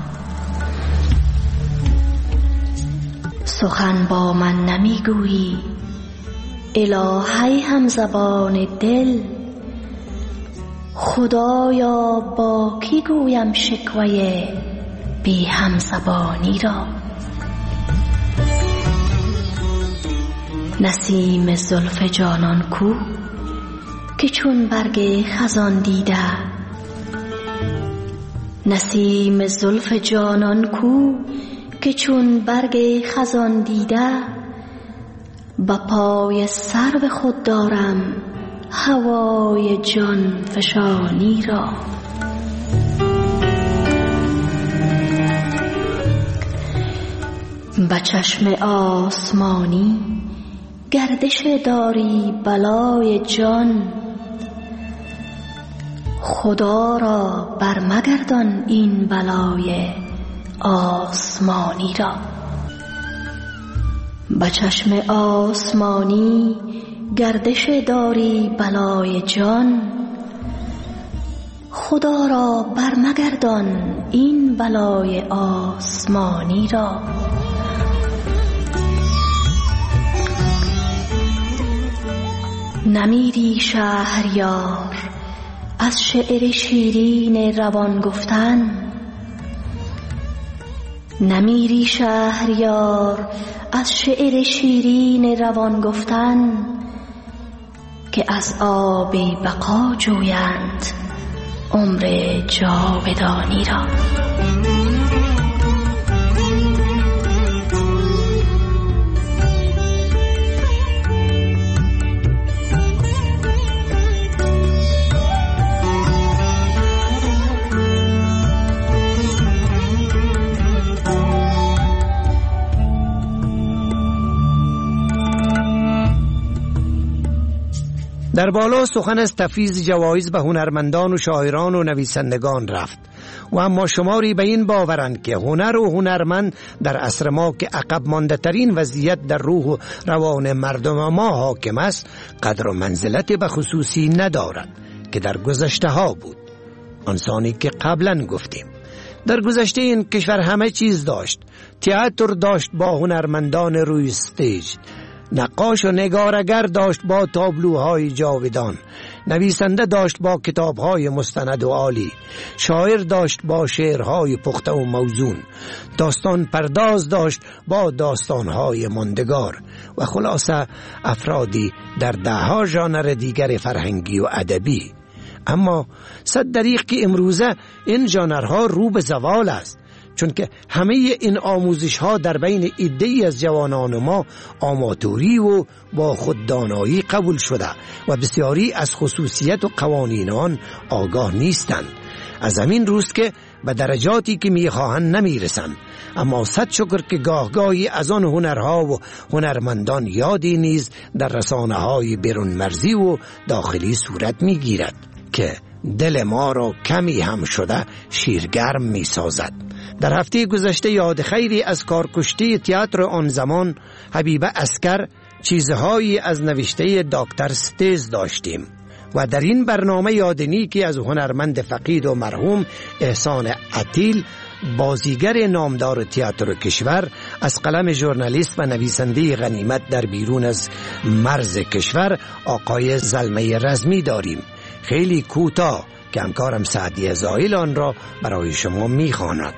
سخن با من نمیگویی الهی هم زبان دل، خدایا با کی گویم شکوه بی هم زبانی را. نسیم زلف جانان کو که چون برگ خزان دیده، نسیم زلف جانان کو که چون برگ خزان دیده، با پای سرو خود دارم هوای جان فشانی را. با چشم آسمانی گردش داری بلای جان، خدا را برمگردان این بلای آسمانی را. با چشم آسمانی گردش داری بلای جان، خدا را برمگردان این بلای آسمانی را. نمیری شهریار از شعر شیرین روان گفتن، نمیری شهریار از شعر شیرین روان گفتن، که از آب بقا جویند عمر جاودانی را. در بالا سخن از تفویض جوایز به هنرمندان و شاعران و نویسندگان رفت، و اما شماری به این باورند که هنر و هنرمند در عصر ما که عقب مانده ترین وضعیت در روح و روان مردم ما حاکم است، قدر و منزلت به خصوصی ندارد که در گذشته ها بود. آنسانی که قبلا گفتیم در گذشته این کشور همه چیز داشت، تئاتر داشت با هنرمندان روی استیج، نقاش و نگارگر داشت با تابلوهای جاودان، نویسنده داشت با کتابهای مستند و عالی، شاعر داشت با شعرهای پخته و موزون، داستان پرداز داشت با داستانهای ماندگار، و خلاصه افرادی در دهها ژانر دیگر فرهنگی و ادبی. اما صد دریغ که امروزه این ژانرها رو به زوال است، چون که همه این آموزش ها در بین عده‌ای از جوانان ما آماتوری و با خوددانایی قبول شده و بسیاری از خصوصیت و قوانین آن آگاه نیستند. از همین روست که به درجاتی که میخواهند نمیرسند. اما صد شکر که گاه گاهی از آن هنرها و هنرمندان یادی نیز در رسانه های بیرون مرزی و داخلی صورت میگیرد که دل ما را کمی هم شده شیرگرم می سازد. در هفته گذشته یاد خیری از کارکشته تئاتر آن زمان حبیبه عسکر چیزهایی از نوشته دکتر ستیز داشتیم و در این برنامه یادنیکی از هنرمند فقید و مرحوم احسان عتیل، بازیگر نامدار تئاتر کشور، از قلم ژورنالیست و نویسنده غنیمت در بیرون از مرز کشور آقای زلمه رزمی داریم. خیلی کوتاه که همکارم سعدی زائل آن را برای شما می‌خواند.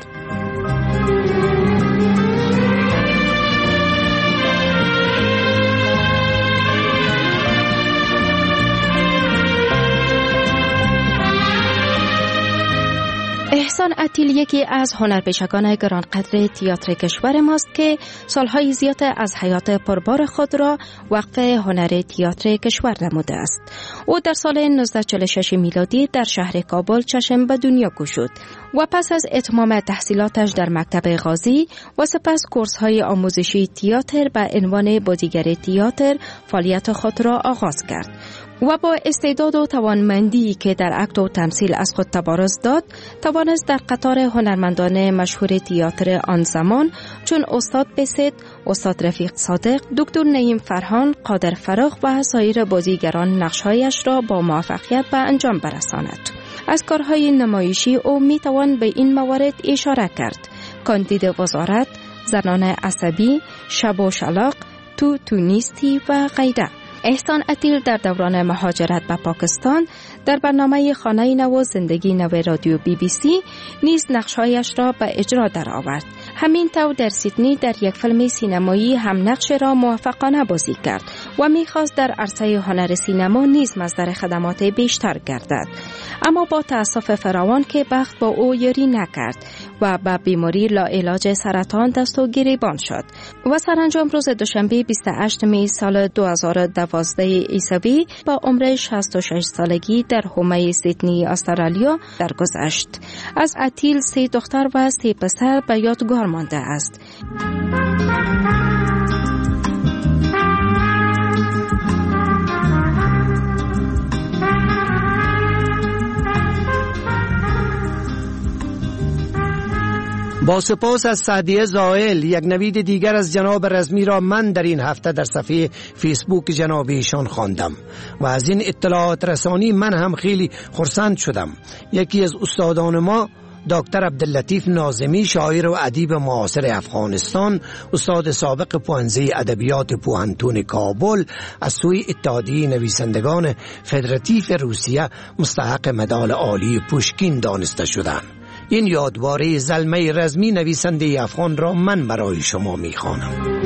احسان عتیل یکی از هنرپیشگان گرانقدر تئاتر کشور ماست که سالهای زیاد از حیات پربار خود را وقف هنر تئاتر کشور نموده است. او در سال نوزده چهل و شش میلادی در شهر کابل چشم به دنیا گشود و پس از اتمام تحصیلاتش در مکتب غازی و سپس کورس‌های آموزشی تئاتر به عنوان بازیگر تئاتر فعالیت خود را آغاز کرد و با استعداد و توانمندی که در اکت و تمثیل از خود تبارز داد، توانست در قطار هنرمندان مشهور تئاتر آن زمان چون استاد بسط، استاد رفیق صادق، دکتر نعیم فرهان، قادر فراخ و سایر بازیگران نقش‌هایش را با موفقیت به انجام برساند. از کارهای نمایشی او میتوان به این موارد اشاره کرد: کاندید وزارت، زنان عصبی، شب و شلاق، تو تو نیستی و غیره. احسان عتیل در دوران مهاجرت به پاکستان در برنامه خانه نو زندگی نو رادیو بی بی سی نیز نقش‌هایش را به اجرا درآورد. همین طور در سیدنی در یک فیلم سینمایی هم نقش را موفقانه بازی کرد و می‌خواست در عرصه هنر سینما نیز مصدر خدمات بیشتر گردد. اما با تأسف فراوان که بخت با او یاری نکرد و به بیماری لاعلاج سرطان دست و گریبان شد و سرانجام روز دوشنبه بیست و هشتم می سال دو هزار و دوازده عیسوی با عمر شصت و شش سالگی در حومه سیدنی استرالیا درگذشت. از عتیل سه دختر و سه پسر به یادگار مانده است. با سپاس از سعدی زائل، یک نوید دیگر از جناب رزمی را من در این هفته در صفحه فیسبوک جناب ایشان خواندم و از این اطلاعات رسانی من هم خیلی خرسند شدم. یکی از استادان ما، دکتر عبداللطیف ناظمی، شاعر و ادیب معاصر افغانستان، استاد سابق پوهنځی ادبیات پوهنتون کابل، از سوی اتحادیه نویسندگان فدراتیو روسیه مستحق مدال عالی پوشکین دانسته شدند. این یادواره زلمه رزمی نویسنده افغان را من برای شما میخوانم.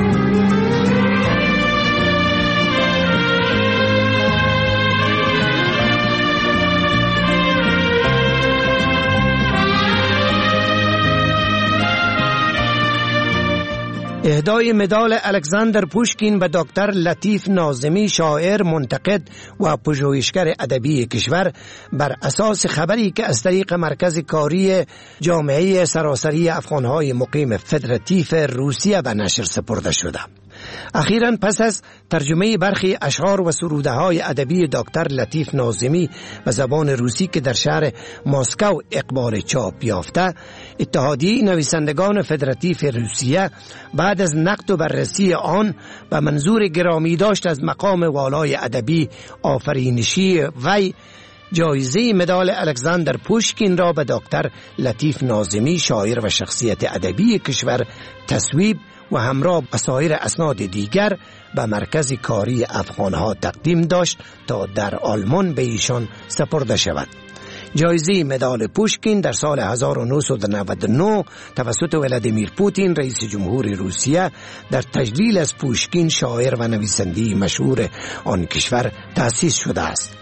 اهدای مدال الکساندر پوشکین به دکتر لطیف ناظمی، شاعر، منتقد و پژوهشگر ادبی کشور، بر اساس خبری که از طریق مرکز کاری جامعه سراسری افغانهای مقیم فدراتیو روسیه به نشر سپرده شده. اخیراً پس از ترجمه برخی اشعار و سروده های ادبی دکتر لطیف ناظمی به زبان روسی که در شهر مسکو اقبال چاپ یافته، اتحادیه نویسندگان فدراتیو روسیه بعد از نقد و بررسی آن به منظور گرامی داشت از مقام والای ادبی آفرینشی وی جایزه مدال الکساندر پوشکین را به دکتر لطیف ناظمی، شاعر و شخصیت ادبی کشور، تصویب و همراه با سایر اسناد دیگر به مرکز کاری افغانها تقدیم داشت تا در آلمان به ایشان سپرده شود. جایزه مدال پوشکین در سال هزار و نهصد و نود و نه توسط ولادیمیر پوتین رئیس جمهور روسیه در تجلیل از پوشکین، شاعر و نویسنده مشهور آن کشور، تأسیس شده است.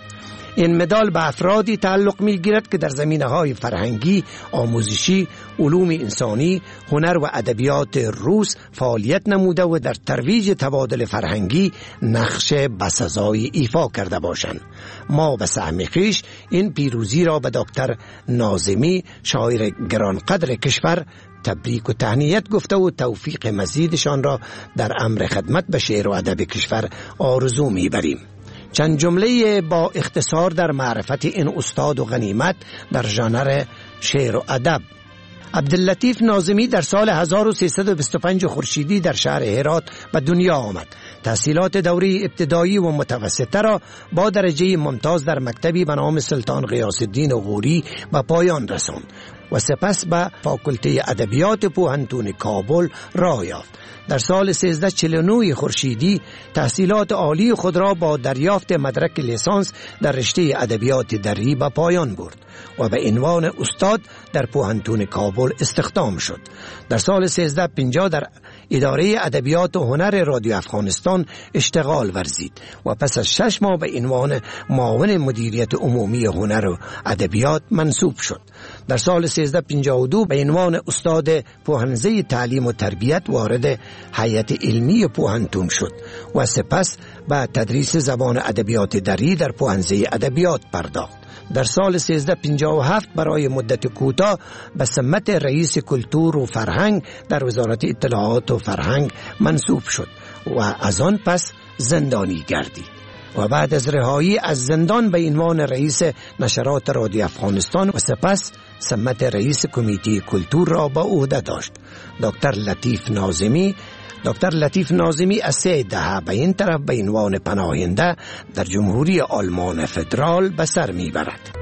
این مدال به افرادی تعلق می گیرد که در زمینه‌های فرهنگی، آموزشی، علوم انسانی، هنر و ادبیات روس فعالیت نموده و در ترویج تبادل فرهنگی نقش بسزایی ایفا کرده باشند. ما به سهم خویش این پیروزی را به دکتر ناظمی، شاعر گرانقدر کشور، تبریک و تهنیت گفته و توفیق مزیدشان را در امر خدمت به شعر و ادب کشور آرزو می‌بریم. چند جمله با اختصار در معرفت این استاد و غنیمت در ژانر شعر و ادب. عبداللطیف ناظمی در سال هزار و سیصد و بیست و پنج خورشیدی در شهر هرات به دنیا آمد. تحصیلات دوره ابتدایی و متوسطه را با درجه ممتاز در مکتبی به نام سلطان غیاث الدین غوری به پایان رساند و سپس به فاکولته ادبیات پوهنتون کابل راه یافت. در سال سیزده و چهل و نه خورشیدی تحصیلات عالی خود را با دریافت مدرک لیسانس در رشته ادبیات دری به پایان برد و به عنوان استاد در پوهنتون کابل استخدام شد. در سال سیزده و پنجاه در اداره ادبیات و هنر رادیو افغانستان اشتغال ورزید و پس از شش ماه به عنوان معاون مدیریت عمومی هنر و ادبیات منصوب شد. در سال سیزده و پنجاه و دو به عنوان استاد پوهنزه تعلیم و تربیت وارد هیئت علمی پوهنتون شد و سپس به تدریس زبان ادبیات دری در پوهنزه ادبیات پرداخت. در سال سیزده و پنجاه و هفت برای مدت کوتاه به سمت رئیس کلتور و فرهنگ در وزارت اطلاعات و فرهنگ منصوب شد و از آن پس زندانی گردید و بعد از رهایی از زندان به عنوان رئیس نشرات رادیو افغانستان و سپس سمت رئیس کمیته کلتور را به عهده داشت. دکتر لطیف ناظمی دکتر لطیف ناظمی از سه دهه به این طرف به عنوان پناهنده در جمهوری آلمان فدرال به سر میبرد.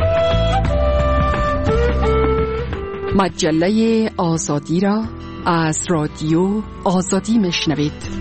مجله آزادی را از رادیو آزادی میشنوید.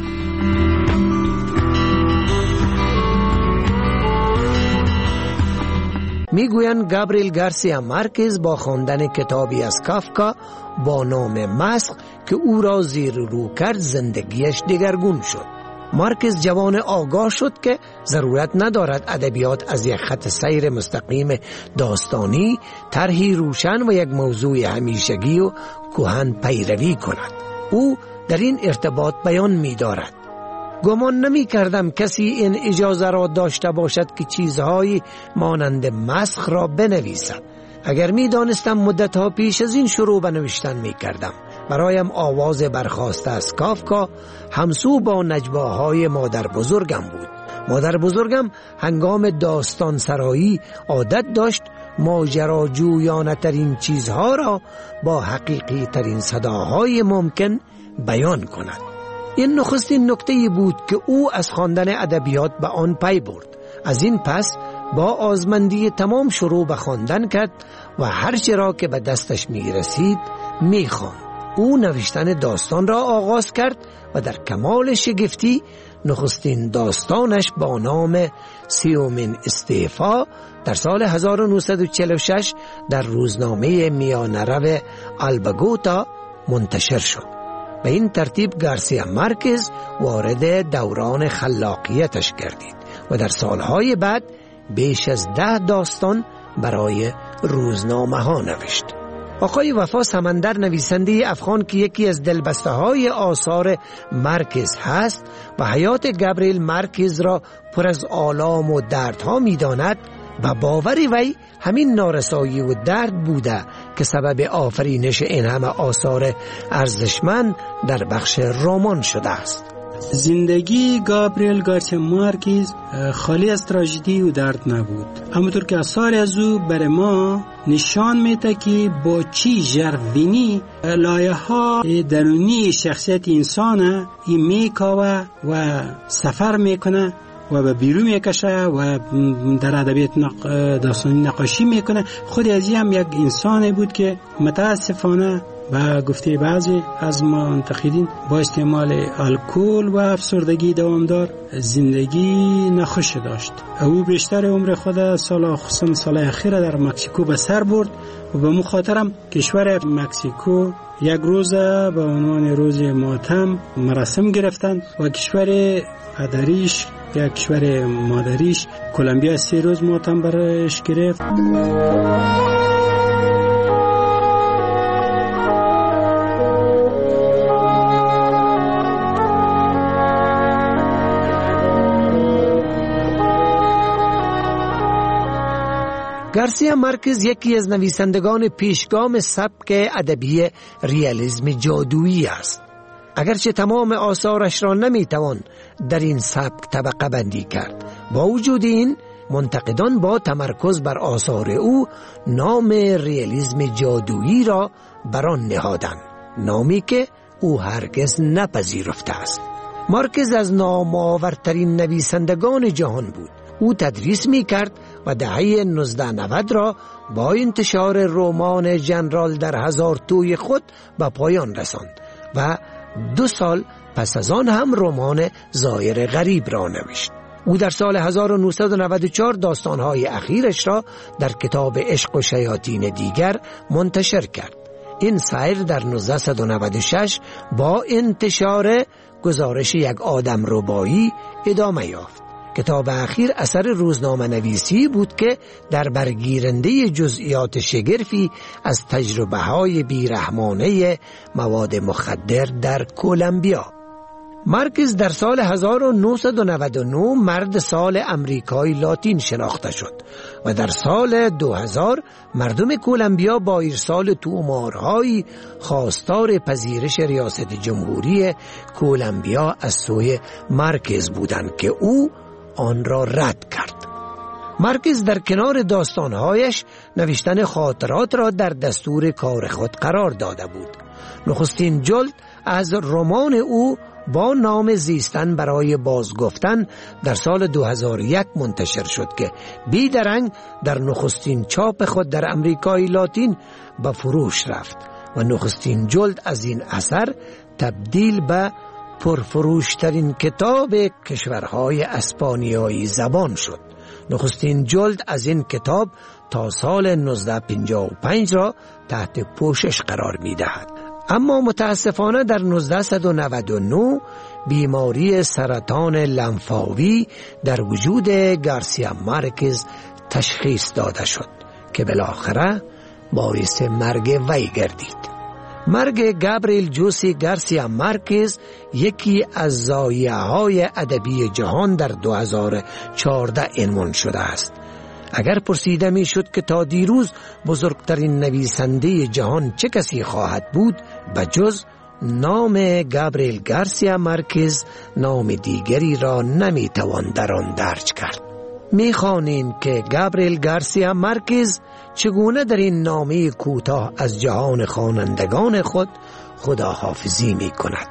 میگویند گابریل گارسیا مارکز با خواندن کتابی از کافکا با نام مسخ که او را زیر رو کرد زندگیش دگرگون شد. مارکز جوان آگاه شد که ضرورت ندارد ادبیات از یک خط سیر مستقیم داستانی، طرحی روشن و یک موضوع همیشگی و کهن پیروی کند. او در این ارتباط بیان می دارد: گمان نمی کردم کسی این اجازه را داشته باشد که چیزهایی مانند مسخ را بنویسد. اگر می دانستم مدتها پیش از این شروع به نوشتن می کردم. برایم آواز برخاسته از کافکا همسو با نجواهای مادر بزرگم بود. مادر بزرگم هنگام داستان سرایی عادت داشت ماجراجویانه ترین چیزها را با حقیقی ترین صداهای ممکن بیان کند. این نخستین نکته بود که او از خواندن ادبیات به آن پی برد. از این پس با آزمندی تمام شروع به خواندن کرد و هر چه را که به دستش می رسید می خواند. او نوشتن داستان را آغاز کرد و در کمال شگفتی نخستین داستانش با نام سیومین استعفا در سال هزار و نهصد و چهل و شش در روزنامه میانرو البگوتا منتشر شد. به این ترتیب گارسیا مارکز وارد دوران خلاقیتش گردید و در سالهای بعد بیش از ده داستان برای روزنامه ها نوشت. آقای وفا سمندر، نویسنده افغان که یکی از دلبسته های آثار مارکز هست و حیات گابریل مارکز را پر از آلام و دردها می داند، و باوری وی همین نارسایی و درد بوده که سبب آفرینش این همه آثار ارزشمند در بخش رمان شده است. زندگی گابریل گارسیا مارکز خالی از تراژدی و درد نبود. همونطور که آثار از او بر ما نشان میده که با چی ژرفینی لایه ها درونی شخصیت انسان این میکاوه و سفر میکنه و به بیرون میکشه و در ادبیات نق... داستانی نقاشی میکنه. خود از هم یک انسان بود که متاسفانه و گفته بعضی از منتقدین با استعمال الکل و افسردگی دوامدار زندگی نخوش داشت. او بیشتر عمر خود سال خصوصا سال اخیر در مکزیکو به سر برد و به مخاطرم کشور مکزیکو یک روز به عنوان روز ماتم مراسم گرفتند و کشور پدریش یا کشور مادریش کلمبیا سه روز ماتم برش گرفت. گارسیا مارکز یکی از نویسندگان پیشگام سبک ادبی ریالیسم جادویی است. اگرچه تمام آثارش را نمیتوان در این سبک طبقه بندی کرد، با وجود این منتقدان با تمرکز بر آثار او نام ریالیسم جادویی را بر آن نهادند، نامی که او هرگز نپذیرفته است. مارکز از نامآورترین نویسندگان جهان بود. او تدریس می کرد و دهه نوزده نود را با انتشار رمان ژنرال در هزار توی خود به پایان رساند و دو سال پس از آن هم رمان زایر غریب را نوشت. او در سال هزار و نهصد و نود و چهار داستانهای اخیرش را در کتاب عشق و شیاطین دیگر منتشر کرد. این سیر در نوزده نود و شش با انتشار گزارش یک آدم ربایی ادامه یافت. کتاب اخیر اثر روزنامه نویسی بود که در برگیرنده جزئیات شگرفی از تجربه های بیرحمانه مواد مخدر در کلمبیا. مارکز در سال هزار و نهصد و نود و نه مرد سال امریکای لاتین شناخته شد و در سال دو هزار مردم کلمبیا با ارسال تومارهای خواستار پذیرش ریاست جمهوری کلمبیا از سوی مارکز بودند که او آن را رد کرد. مارکز در کنار داستانهایش نوشتن خاطرات را در دستور کار خود قرار داده بود. نخستین جلد از رمان او با نام زیستن برای بازگفتن در سال دو هزار و یک منتشر شد که بیدرنگ در نخستین چاپ خود در امریکای لاتین به فروش رفت و نخستین جلد از این اثر تبدیل به پرفروشترین کتاب کشورهای اسپانیایی زبان شد. نخستین جلد از این کتاب تا سال نوزده پنجاه و پنج را تحت پوشش قرار می دهد. اما متاسفانه در نوزده نود و نه بیماری سرطان لنفاوی در وجود گارسیا مارکز تشخیص داده شد که بالاخره باعث مرگ وی گردید. مرگ گابریل جوسی گارسیا مارکز یکی از ضایعه‌های ادبی جهان در دو هزار و چهارده عنوان شده است. اگر پرسیده می شد که تا دیروز بزرگترین نویسنده جهان چه کسی خواهد بود، بجز نام گابریل گارسیا مارکز نام دیگری را نمی توان در آن درج کرد. می خوانیم که گابریل گارسیا مارکز چگونه در این نامه کوتاه از جهان خوانندگان خود خداحافظی می کند.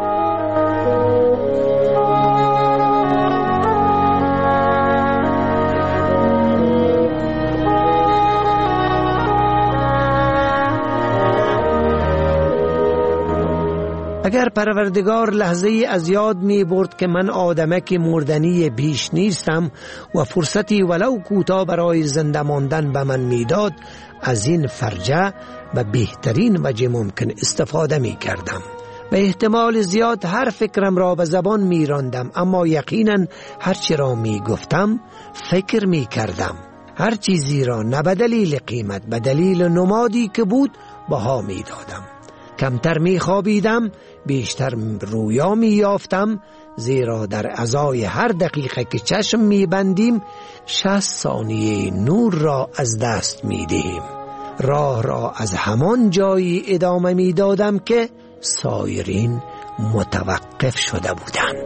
اگر پروردگار لحظه از یاد می برد که من آدمک مردنی بیش نیستم و فرصتی ولو کوتاه برای زنده ماندن به من می داد، از این فرجه به بهترین وجه ممکن استفاده می کردم. به احتمال زیاد هر فکرم را به زبان می راندم، اما یقینا هر چی را می گفتم فکر می کردم. هر چیزی را نه به دلیل قیمت، به دلیل نمادی که بود بها می دادم. کمتر می خوابیدم، بیشتر رویا می یافتم، زیرا در ازای هر دقیقه که چشم می بندیم شصت ثانیه نور را از دست می دهیم. راه را از همان جایی ادامه می دادم که سایرین متوقف شده بودند.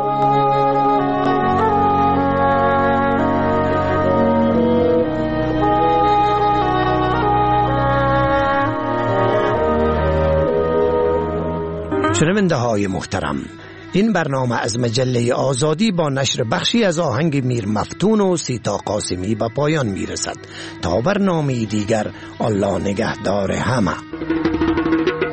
شنونده های محترم، این برنامه از مجله آزادی با نشر بخشی از آهنگ میر مفتون و سیتا قاسمی به پایان می رسد. تا برنامه دیگر، الله نگهدار همه.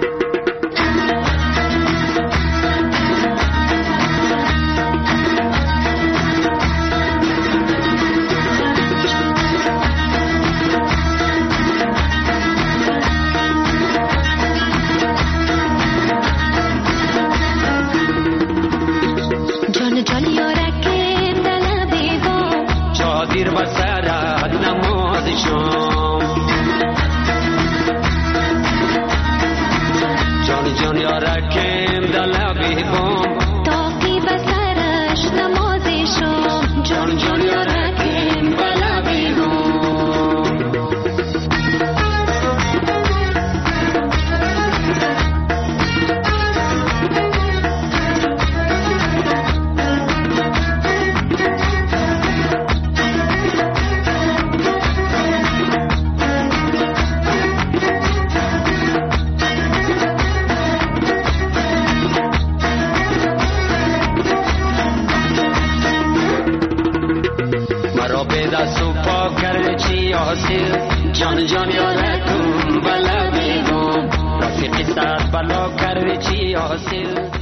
دست و پا کرد چی حاصل جان جان یادتون بلا بیگم رفیقی ساعت بلا کرد چی حاصل